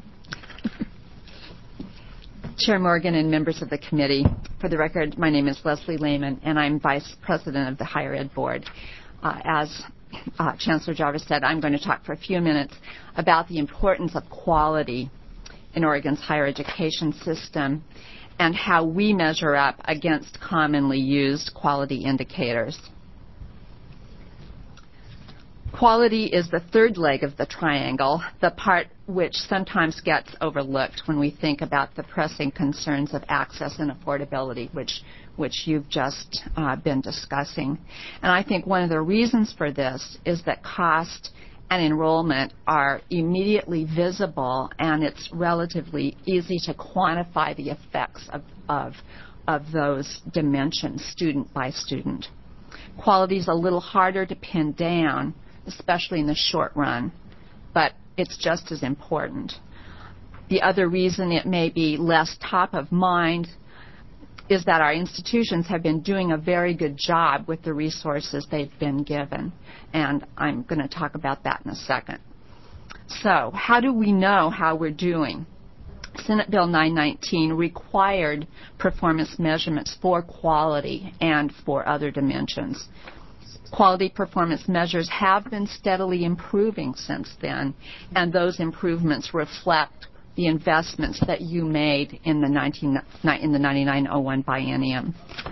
Chair Morgan and members of the committee, for the record, my name is Leslie Lehman, and I'm Vice President of the Higher Ed Board. As Chancellor Jarvis said, I'm going to talk for a few minutes about the importance of quality in Oregon's higher education system and how we measure up against commonly used quality indicators. Quality is the third leg of the triangle, the part which sometimes gets overlooked when we think about the pressing concerns of access and affordability, which you've just been discussing. And I think one of the reasons for this is that cost and enrollment are immediately visible, and it's relatively easy to quantify the effects of those dimensions, student by student. Quality is a little harder to pin down, especially in the short run, but it's just as important. The other reason it may be less top of mind is that our institutions have been doing a very good job with the resources they've been given, and I'm going to talk about that in a second. So, how do we know how we're doing? Senate Bill 919 required performance measurements for quality and for other dimensions. Quality performance measures have been steadily improving since then, and those improvements reflect the investments that you made in the 99-01 biennium.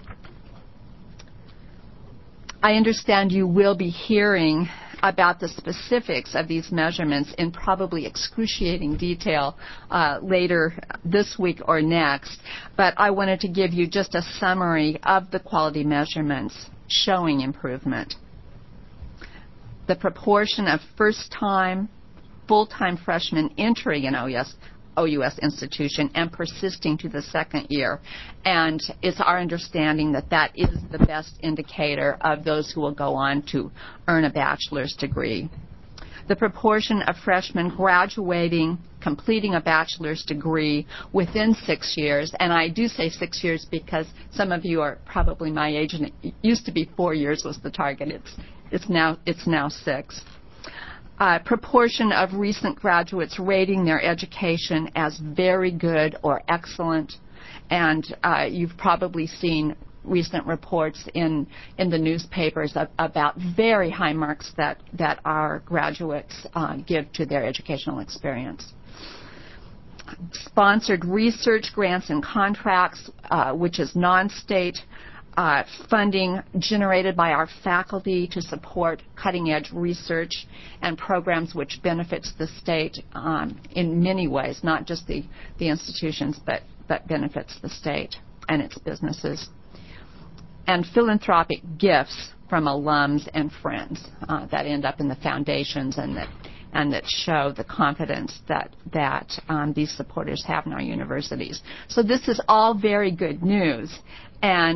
I understand you will be hearing about the specifics of these measurements in probably excruciating detail later this week or next, but I wanted to give you just a summary of the quality measurements showing improvement. The proportion of first-time, full-time freshmen entering an OUS institution and persisting to the second year. And it's our understanding that that is the best indicator of those who will go on to earn a bachelor's degree. The proportion of freshmen graduating, completing a bachelor's degree within 6 years, and I do say 6 years because some of you are probably my age, and it used to be 4 years was the target. It's now 6. Proportion of recent graduates rating their education as very good or excellent, and you've probably seen recent reports in the newspapers about very high marks that our graduates give to their educational experience. Sponsored research grants and contracts, which is non-state funding generated by our faculty to support cutting-edge research and programs which benefits the state in many ways, not just the institutions, but benefits the state. its businesses, and philanthropic gifts from alums and friends that end up in the foundations and that show the confidence that these supporters have in our universities. So this is all very good news, and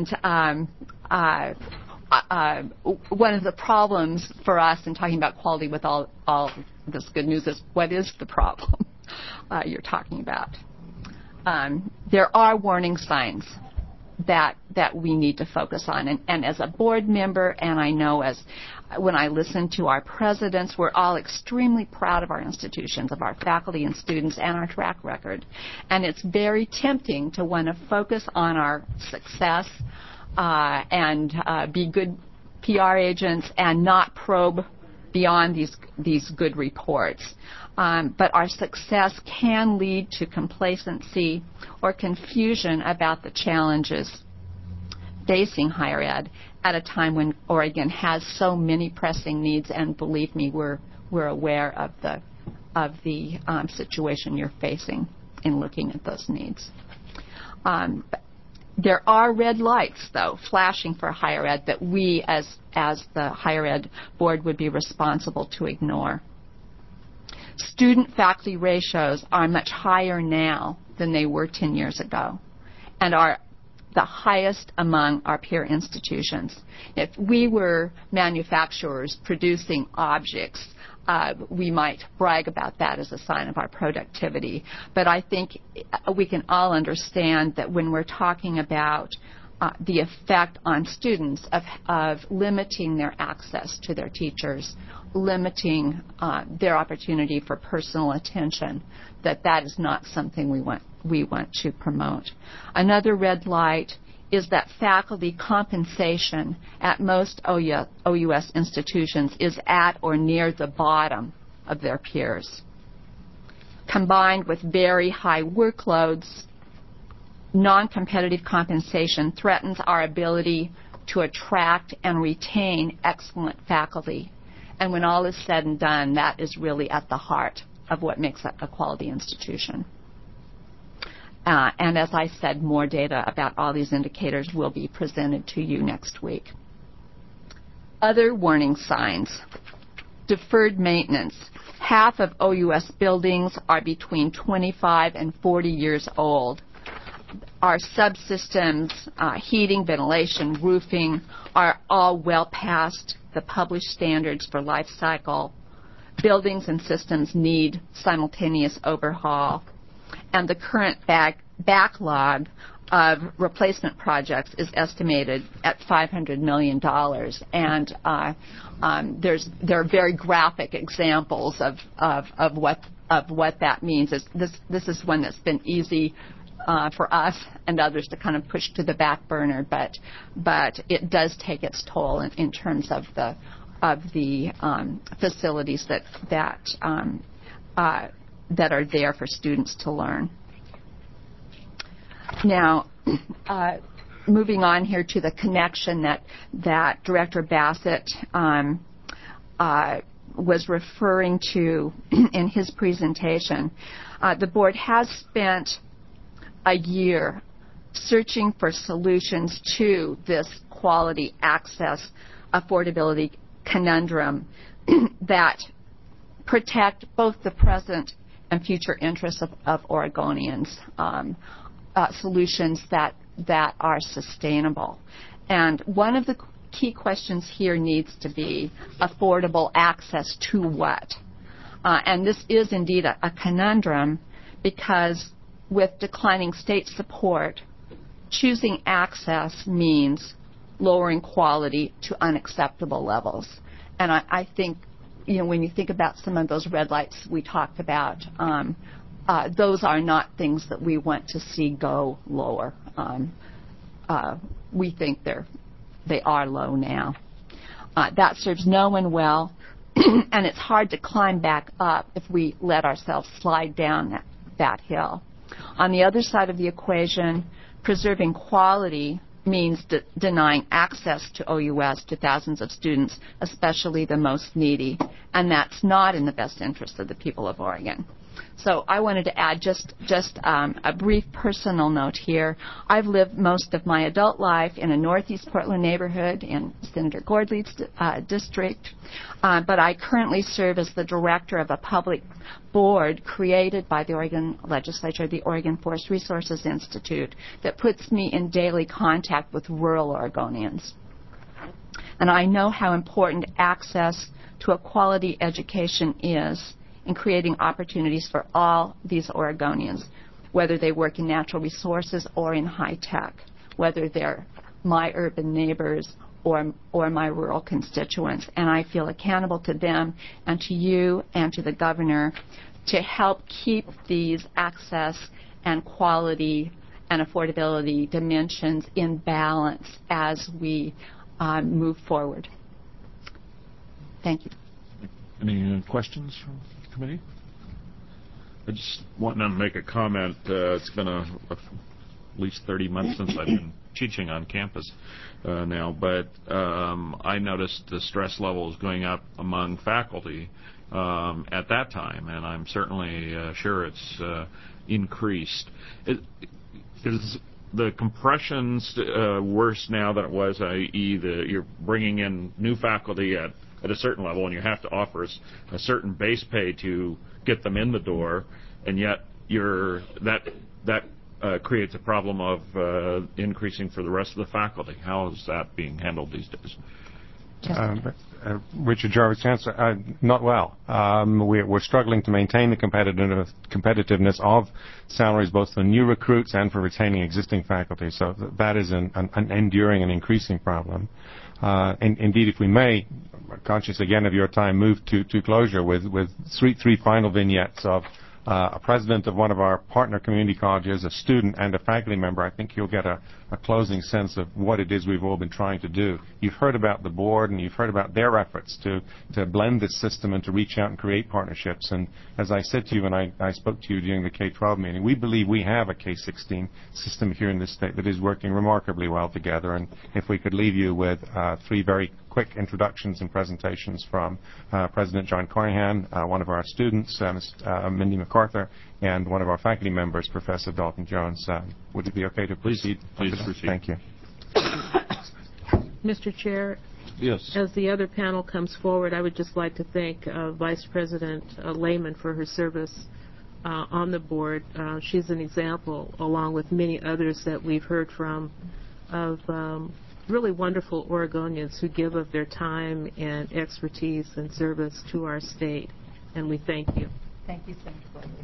one of the problems for us in talking about quality with all this good news is, what is the problem you're talking about? There are warning signs that we need to focus on. And as a board member, and I know when I listen to our presidents, we're all extremely proud of our institutions, of our faculty and students, and our track record. And it's very tempting to want to focus on our success and be good PR agents and not probe beyond these good reports. But our success can lead to complacency or confusion about the challenges facing higher ed at a time when Oregon has so many pressing needs. And believe me, we're aware of the situation you're facing in looking at those needs. There are red lights, though, flashing for higher ed that we, as the higher ed board, would be responsible to ignore. Student-faculty ratios are much higher now than they were 10 years ago, and are the highest among our peer institutions. If we were manufacturers producing objects, we might brag about that as a sign of our productivity. But I think we can all understand that when we're talking about the effect on students of limiting their access to their teachers, limiting their opportunity for personal attention, that is not something we want to promote. Another red light is that faculty compensation at most OUS institutions is at or near the bottom of their peers. Combined with very high workloads, non-competitive compensation threatens our ability to attract and retain excellent faculty. And when all is said and done, that is really at the heart of what makes up a quality institution. And as I said, more data about all these indicators will be presented to you next week. Other warning signs. Deferred maintenance. Half of OUS buildings are between 25 and 40 years old. Our subsystems, heating, ventilation, roofing, are all well past the published standards for life cycle. Buildings and systems need simultaneous overhaul. And the current backlog of replacement projects is estimated at $500 million. And there are very graphic examples of what that means. This is one that's been easy for us and others to kind of push to the back burner, but it does take its toll in terms of the facilities that are there for students to learn. Now, moving on here to the connection that Director Bassett was referring to in his presentation, the board has spent a year searching for solutions to this quality, access, affordability conundrum that protect both the present and future interests of Oregonians, solutions that are sustainable. And one of the key questions here needs to be affordable access to what? And this is indeed a conundrum, because with declining state support, choosing access means lowering quality to unacceptable levels. And I think, when you think about some of those red lights we talked about, those are not things that we want to see go lower. We think they are low now. That serves no one well, and it's hard to climb back up if we let ourselves slide down that hill. On the other side of the equation, preserving quality means denying access to OUS to thousands of students, especially the most needy, and that's not in the best interest of the people of Oregon. So I wanted to add just a brief personal note here. I've lived most of my adult life in a northeast Portland neighborhood in Senator Gordley's district, but I currently serve as the director of a public board created by the Oregon Legislature, the Oregon Forest Resources Institute, that puts me in daily contact with rural Oregonians. And I know how important access to a quality education is in creating opportunities for all these Oregonians, whether they work in natural resources or in high tech, whether they're my urban neighbors or my rural constituents. And I feel accountable to them and to you and to the governor to help keep these access and quality and affordability dimensions in balance as we move forward. Thank you. Any questions from the committee? I just want to make a comment. It's been at least 30 months since I've been teaching on campus now, but I noticed the stress levels going up among faculty at that time, and I'm certainly sure it's increased. Is the compressions worse now than it was, i.e. you're bringing in new faculty at a certain level and you have to offer a certain base pay to get them in the door, and yet that creates a problem of increasing for the rest of the faculty? How is that being handled these days? Richard Jarvis, answer, not well. We're struggling to maintain the competitiveness of salaries both for new recruits and for retaining existing faculty. So that is an enduring and increasing problem. And indeed, if we may, conscious again of your time, move to closure with three final vignettes of a president of one of our partner community colleges, a student, and a faculty member. I think you'll get a closing sense of what it is we've all been trying to do. You've heard about the board, and you've heard about their efforts to blend this system and to reach out and create partnerships. And as I said to you when I spoke to you during the K-12 meeting, we believe we have a K-16 system here in this state that is working remarkably well together. And if we could leave you with three very quick introductions and presentations from President John Carnahan, one of our students, Mindy MacArthur, and one of our faculty members, Professor Dalton Jones. Would it be okay to proceed? Please proceed. Thank you. Mr. Chair, yes. As the other panel comes forward, I would just like to thank Vice President Lehman for her service on the board. She's an example, along with many others that we've heard from, of really wonderful Oregonians who give of their time and expertise and service to our state, and we thank you. Thank you, Senator Gordley.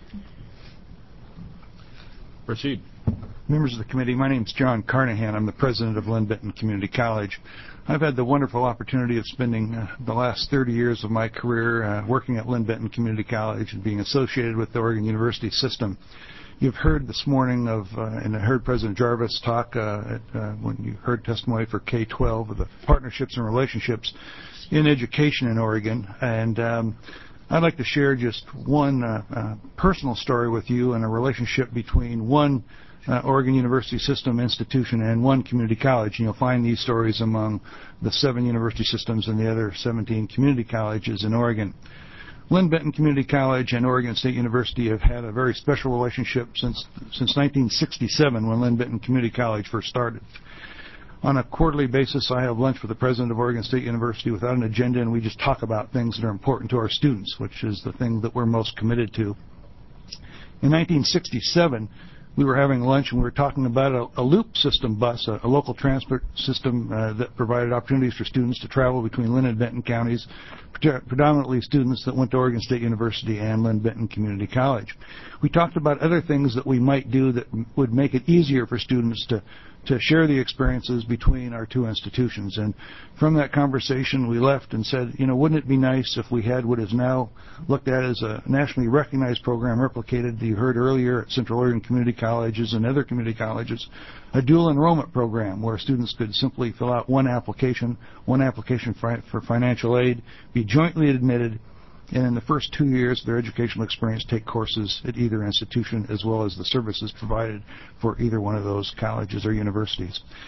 Proceed. Members of the committee, my name is John Carnahan. I'm the president of Lynn Benton Community College. I've had the wonderful opportunity of spending the last 30 years of my career working at Lynn Benton Community College and being associated with the Oregon University system. You've heard this morning and I heard President Jarvis talk when you heard testimony for K-12 of the partnerships and relationships in education in Oregon. And I'd like to share just one personal story with you and a relationship between one Oregon University system institution and one community college. And you'll find these stories among the 7 university systems and the other 17 community colleges in Oregon. Lynn Benton Community College and Oregon State University have had a very special relationship since 1967, when Lynn Benton Community College first started. On a quarterly basis, I have lunch with the president of Oregon State University without an agenda, and we just talk about things that are important to our students, which is the thing that we're most committed to. In 1967, we were having lunch and we were talking about a loop system bus, a local transport system that provided opportunities for students to travel between Lynn and Benton counties, predominantly students that went to Oregon State University and Lynn Benton Community College. We talked about other things that we might do that would make it easier for students to share the experiences between our two institutions. And from that conversation, we left and said, you know, wouldn't it be nice if we had what is now looked at as a nationally recognized program replicated, you heard earlier, at Central Oregon Community Colleges and other community colleges, a dual enrollment program where students could simply fill out one application for financial aid, be jointly admitted, and in the first 2 years of their educational experience take courses at either institution as well as the services provided for either one of those colleges or universities.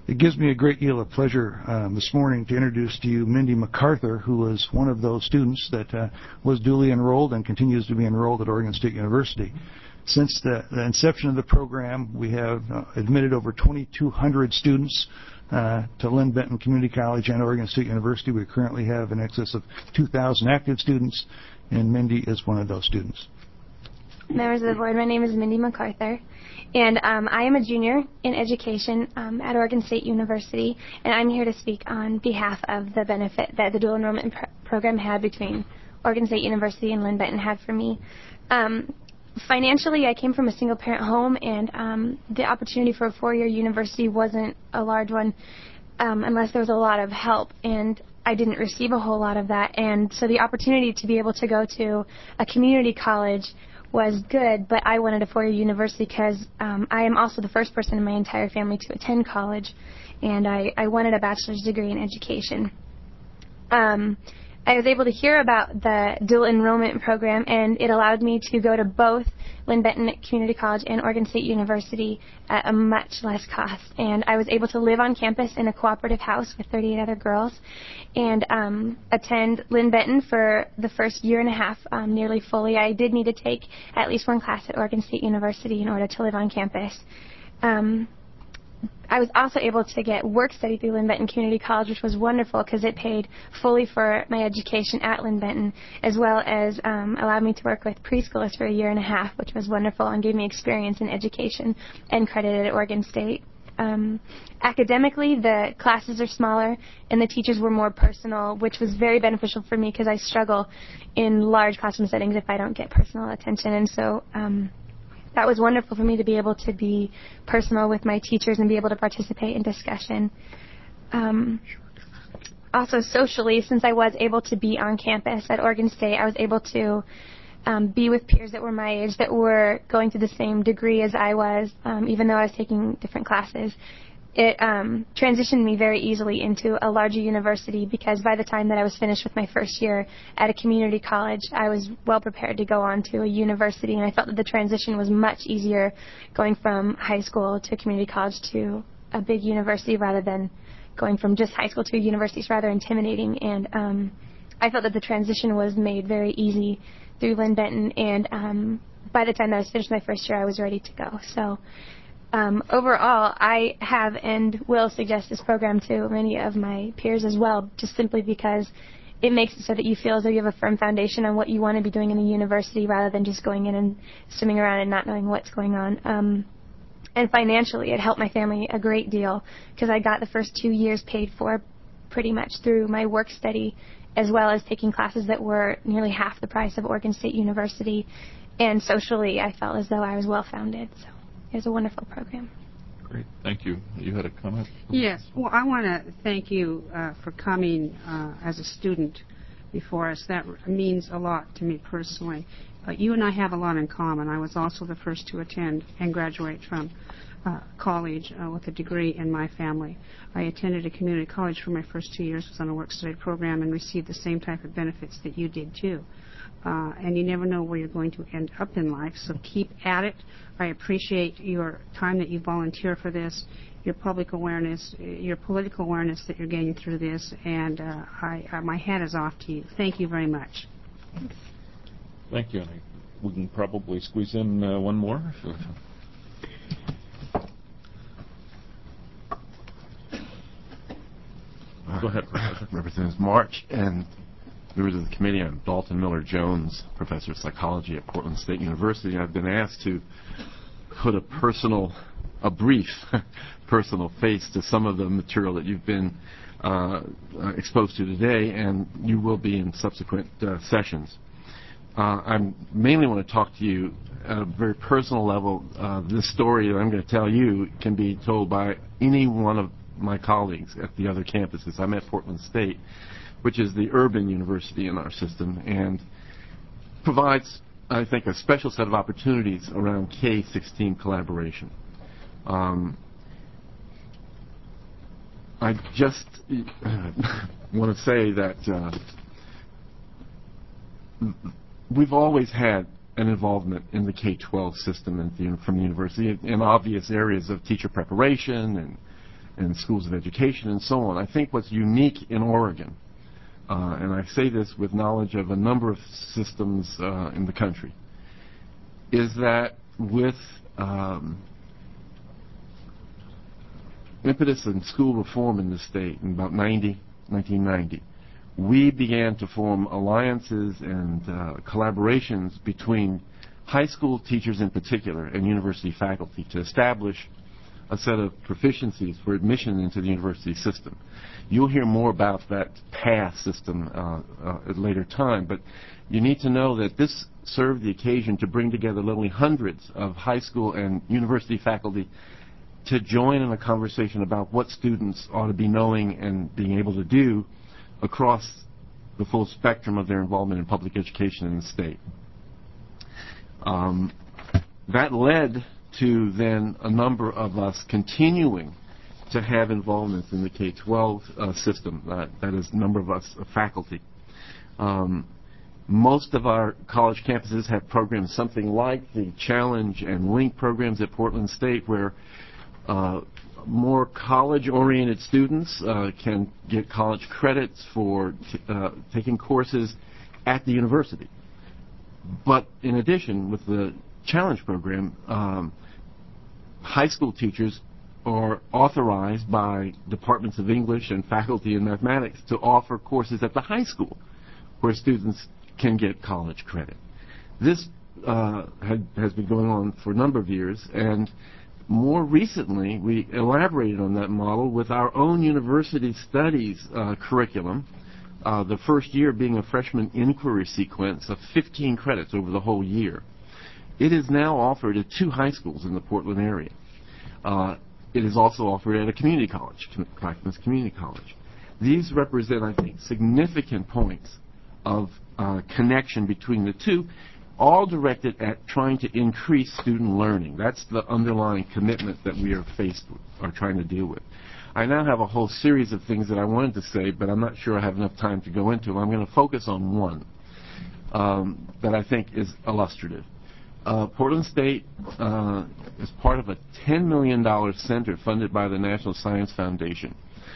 It gives me a great deal of pleasure this morning to introduce to you Mindy MacArthur, who was one of those students that was duly enrolled and continues to be enrolled at Oregon State University. Since the inception of the program, we have admitted over 2,200 students to Lynn Benton Community College and Oregon State University. We currently have in excess of 2,000 active students, and Mindy is one of those students. Members of the board, my name is Mindy MacArthur, and I am a junior in education at Oregon State University, and I'm here to speak on behalf of the benefit that the dual enrollment program had between Oregon State University and Lynn Benton had for me. Financially, I came from a single-parent home, and the opportunity for a four-year university wasn't a large one unless there was a lot of help, and I didn't receive a whole lot of that. And so the opportunity to be able to go to a community college was good, but I wanted a four-year university because I am also the first person in my entire family to attend college, and I wanted a bachelor's degree in education. I was able to hear about the dual enrollment program, and it allowed me to go to both Lynn Benton Community College and Oregon State University at a much less cost. And I was able to live on campus in a cooperative house with 38 other girls and attend Lynn Benton for the first year and a half nearly fully. I did need to take at least one class at Oregon State University in order to live on campus. I was also able to get work study through Lynn Benton Community College, which was wonderful because it paid fully for my education at Lynn Benton, as well as allowed me to work with preschoolers for a year and a half, which was wonderful and gave me experience in education and credit at Oregon State. Academically, the classes are smaller and the teachers were more personal, which was very beneficial for me because I struggle in large classroom settings if I don't get personal attention. And so that was wonderful for me to be able to be personal with my teachers and be able to participate in discussion. Also socially, since I was able to be on campus at Oregon State, I was able to be with peers that were my age that were going to the same degree as I was, even though I was taking different classes. It transitioned me very easily into a larger university because by the time that I was finished with my first year at a community college, I was well prepared to go on to a university, and I felt that the transition was much easier going from high school to community college to a big university rather than going from just high school to a university. It's rather intimidating, and I felt that the transition was made very easy through Lynn Benton, and by the time that I was finished my first year, I was ready to go. So overall, I have and will suggest this program to many of my peers as well, just simply because it makes it so that you feel as though you have a firm foundation on what you want to be doing in the university rather than just going in and swimming around and not knowing what's going on. And financially, it helped my family a great deal because I got the first 2 years paid for pretty much through my work study as well as taking classes that were nearly half the price of Oregon State University. And socially, I felt as though I was well-founded. So it was a wonderful program. Great. Thank you. You had a comment? Yes. Well, I want to thank you for coming as a student before us. That means a lot to me personally. You and I have a lot in common. I was also the first to attend and graduate from college with a degree in my family. I attended a community college for my first 2 years, was on a work-study program, and received the same type of benefits that you did, too. And you never know where you're going to end up in life, so keep at it. I appreciate your time that you volunteer for this, your public awareness, your political awareness that you're gaining through this, and my hat is off to you. Thank you very much. Thanks. Thank you. We can probably squeeze in one more. Go ahead, Professor. Representative March and members of the committee. I'm Dalton Miller-Jones, professor of psychology at Portland State University. I've been asked to put a brief personal face to some of the material that you've been exposed to today, and you will be in subsequent sessions. I mainly want to talk to you at a very personal level. This story that I'm going to tell you can be told by any one of my colleagues at the other campuses. I'm at Portland State, which is the urban university in our system, and provides, I think, a special set of opportunities around K-16 collaboration. I just want to say that we've always had an involvement in the K-12 system from the university in obvious areas of teacher preparation and schools of education and so on. I think what's unique in Oregon, and I say this with knowledge of a number of systems in the country, is that with impetus in school reform in the state in about 1990, we began to form alliances and collaborations between high school teachers in particular and university faculty to establish a set of proficiencies for admission into the university system. You'll hear more about that PATH system at a later time, but you need to know that this served the occasion to bring together literally hundreds of high school and university faculty to join in a conversation about what students ought to be knowing and being able to do across the full spectrum of their involvement in public education in the state. That led to then a number of us continuing to have involvement in the K-12 system. That is, a number of us faculty. Most of our college campuses have programs something like the Challenge and Link programs at Portland State, where more college-oriented students can get college credits for taking courses at the university. But in addition, with the Challenge program, high school teachers are authorized by departments of English and faculty in mathematics to offer courses at the high school where students can get college credit. This has been going on for a number of years, and more recently we elaborated on that model with our own university studies curriculum, the first year being a freshman inquiry sequence of 15 credits over the whole year. It is now offered at 2 high schools in the Portland area. It is also offered at a community college, Clackamas Community College. These represent, I think, significant points of connection between the two, all directed at trying to increase student learning. That's the underlying commitment that we are faced with, or trying to deal with. I now have a whole series of things that I wanted to say, but I'm not sure I have enough time to go into them. I'm going to focus on one that I think is illustrative. Portland State is part of a $10 million center funded by the National Science Foundation,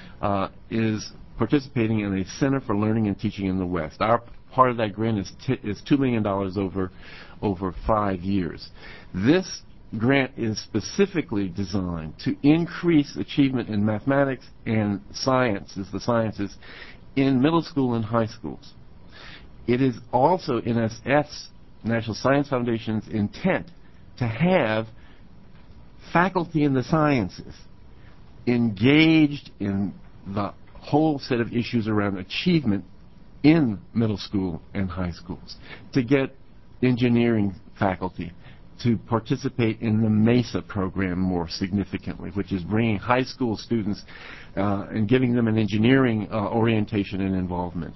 is participating in a Center for Learning and Teaching in the West. Our part of that grant is $2 million over 5 years. This grant is specifically designed to increase achievement in mathematics and the sciences, in middle school and high schools. It is also NSF's, National Science Foundation's, intent to have faculty in the sciences engaged in the whole set of issues around achievement in middle school and high schools, to get engineering faculty to participate in the MESA program more significantly, which is bringing high school students and giving them an engineering orientation and involvement.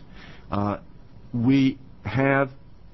We have,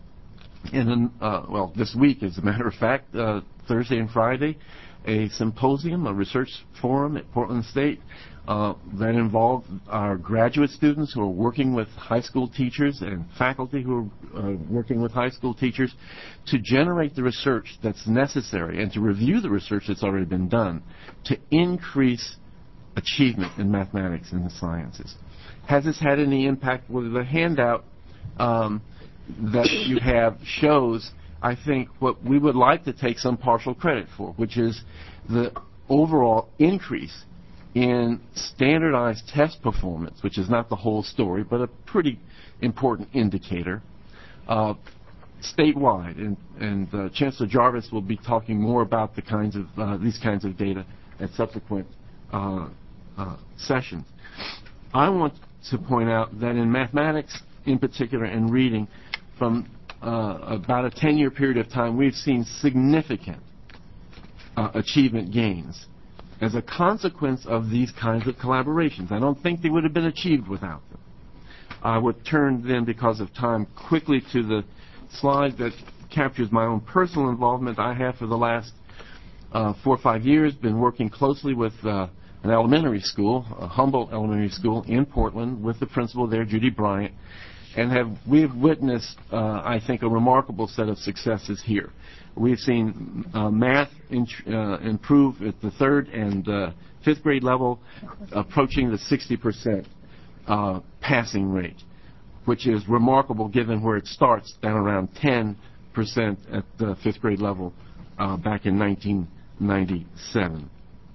this week, as a matter of fact, Thursday and Friday, a symposium, a research forum at Portland State that involved our graduate students who are working with high school teachers and faculty who are working with high school teachers to generate the research that's necessary and to review the research that's already been done to increase achievement in mathematics and the sciences. Has this had any impact? Well, the handout that you have shows, I think, what we would like to take some partial credit for, which is the overall increase in standardized test performance, which is not the whole story, but a pretty important indicator, statewide. And Chancellor Jarvis will be talking more about the kinds of these kinds of data at subsequent sessions. I want to point out that in mathematics, in particular, and reading, from about a 10-year period of time, we've seen significant achievement gains as a consequence of these kinds of collaborations. I don't think they would have been achieved without them. I would turn then, because of time, quickly to the slide that captures my own personal involvement. I have, for the last 4 or 5 years, been working closely with an elementary school, a Humboldt Elementary School in Portland, with the principal there, Judy Bryant, And we've witnessed, I think, a remarkable set of successes here. We've seen math improve at the 3rd and 5th grade level, approaching the 60% passing rate, which is remarkable given where it starts down around 10% at the 5th grade level back in 1997.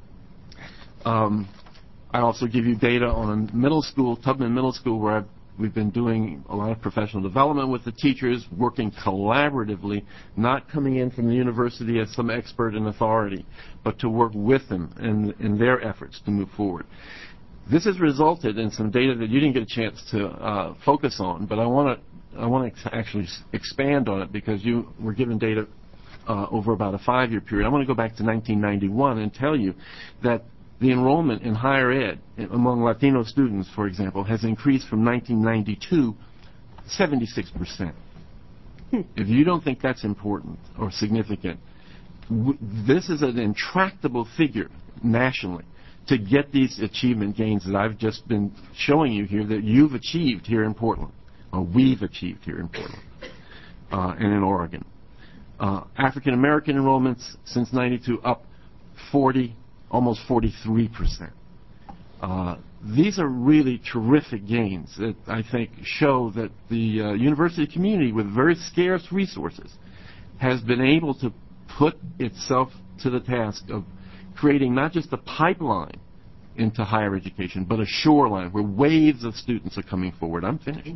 I also give you data on middle school, Tubman Middle School, where we've been doing a lot of professional development with the teachers, working collaboratively, not coming in from the university as some expert and authority, but to work with them in their efforts to move forward. This has resulted in some data that you didn't get a chance to focus on, but I want to actually expand on it because you were given data over about a 5-year period. I want to go back to 1991 and tell you that the enrollment in higher ed among Latino students, for example, has increased from 1992 76%. If you don't think that's important or significant, this is an intractable figure nationally to get these achievement gains that I've just been showing you here that you've achieved here in Portland, or we've achieved here in Portland and in Oregon. African American enrollments since 92 up 40, almost 43%. These are really terrific gains that I think show that the university community, with very scarce resources, has been able to put itself to the task of creating not just a pipeline into higher education, but a shoreline where waves of students are coming forward. I'm finished.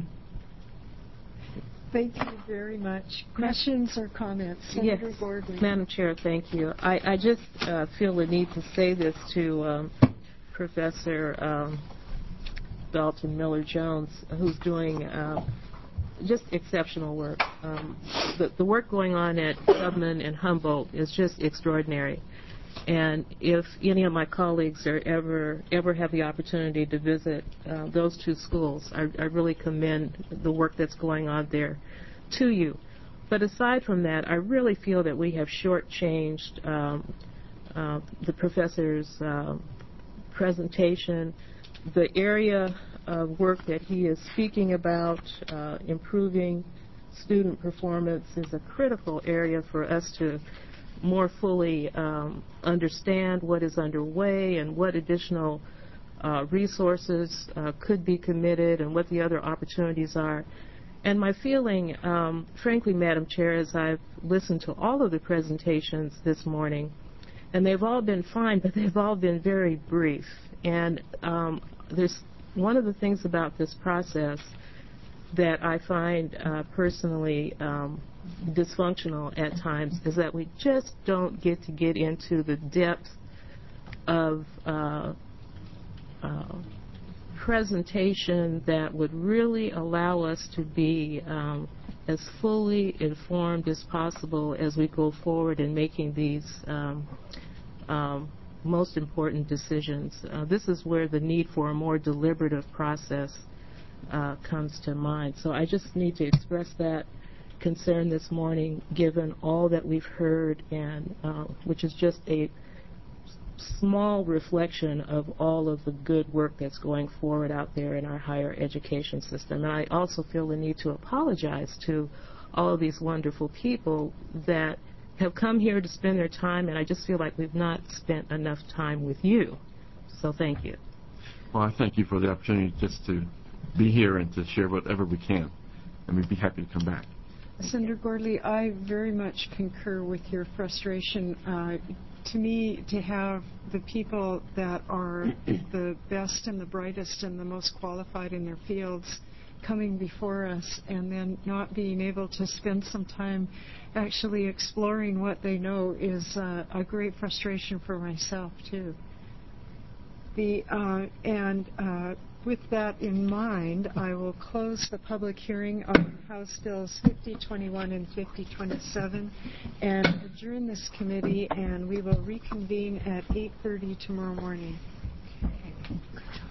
Thank you very much. Questions or comments? Yes, Senator Gordon. Madam Chair, thank you. I just feel the need to say this to Professor Dalton Miller-Jones, who's doing just exceptional work. The work going on at Tubman and Humboldt is just extraordinary. And if any of my colleagues are ever have the opportunity to visit those two schools, I really commend the work that's going on there to you. But aside from that, I really feel that we have shortchanged the professor's presentation. The area of work that he is speaking about, improving student performance, is a critical area for us to more fully understand what is underway and what additional resources could be committed and what the other opportunities are. And my feeling, frankly, Madam Chair, as I've listened to all of the presentations this morning, and they've all been fine, but they've all been very brief. And there's one of the things about this process that I find personally dysfunctional at times is that we just don't get into the depth of presentation that would really allow us to be as fully informed as possible as we go forward in making these most important decisions. This is where the need for a more deliberative process comes to mind. So I just need to express that concern this morning, given all that we've heard, and which is just a small reflection of all of the good work that's going forward out there in our higher education system. And I also feel the need to apologize to all of these wonderful people that have come here to spend their time, and I just feel like we've not spent enough time with you. So thank you. Well, I thank you for the opportunity just to be here and to share whatever we can, and we'd be happy to come back. Senator Gordley, I very much concur with your frustration. To me, to have the people that are the best and the brightest and the most qualified in their fields coming before us and then not being able to spend some time actually exploring what they know is a great frustration for myself, too. With that in mind, I will close the public hearing on House Bills 5021 and 5027 and adjourn this committee, and we will reconvene at 8:30 tomorrow morning. Okay.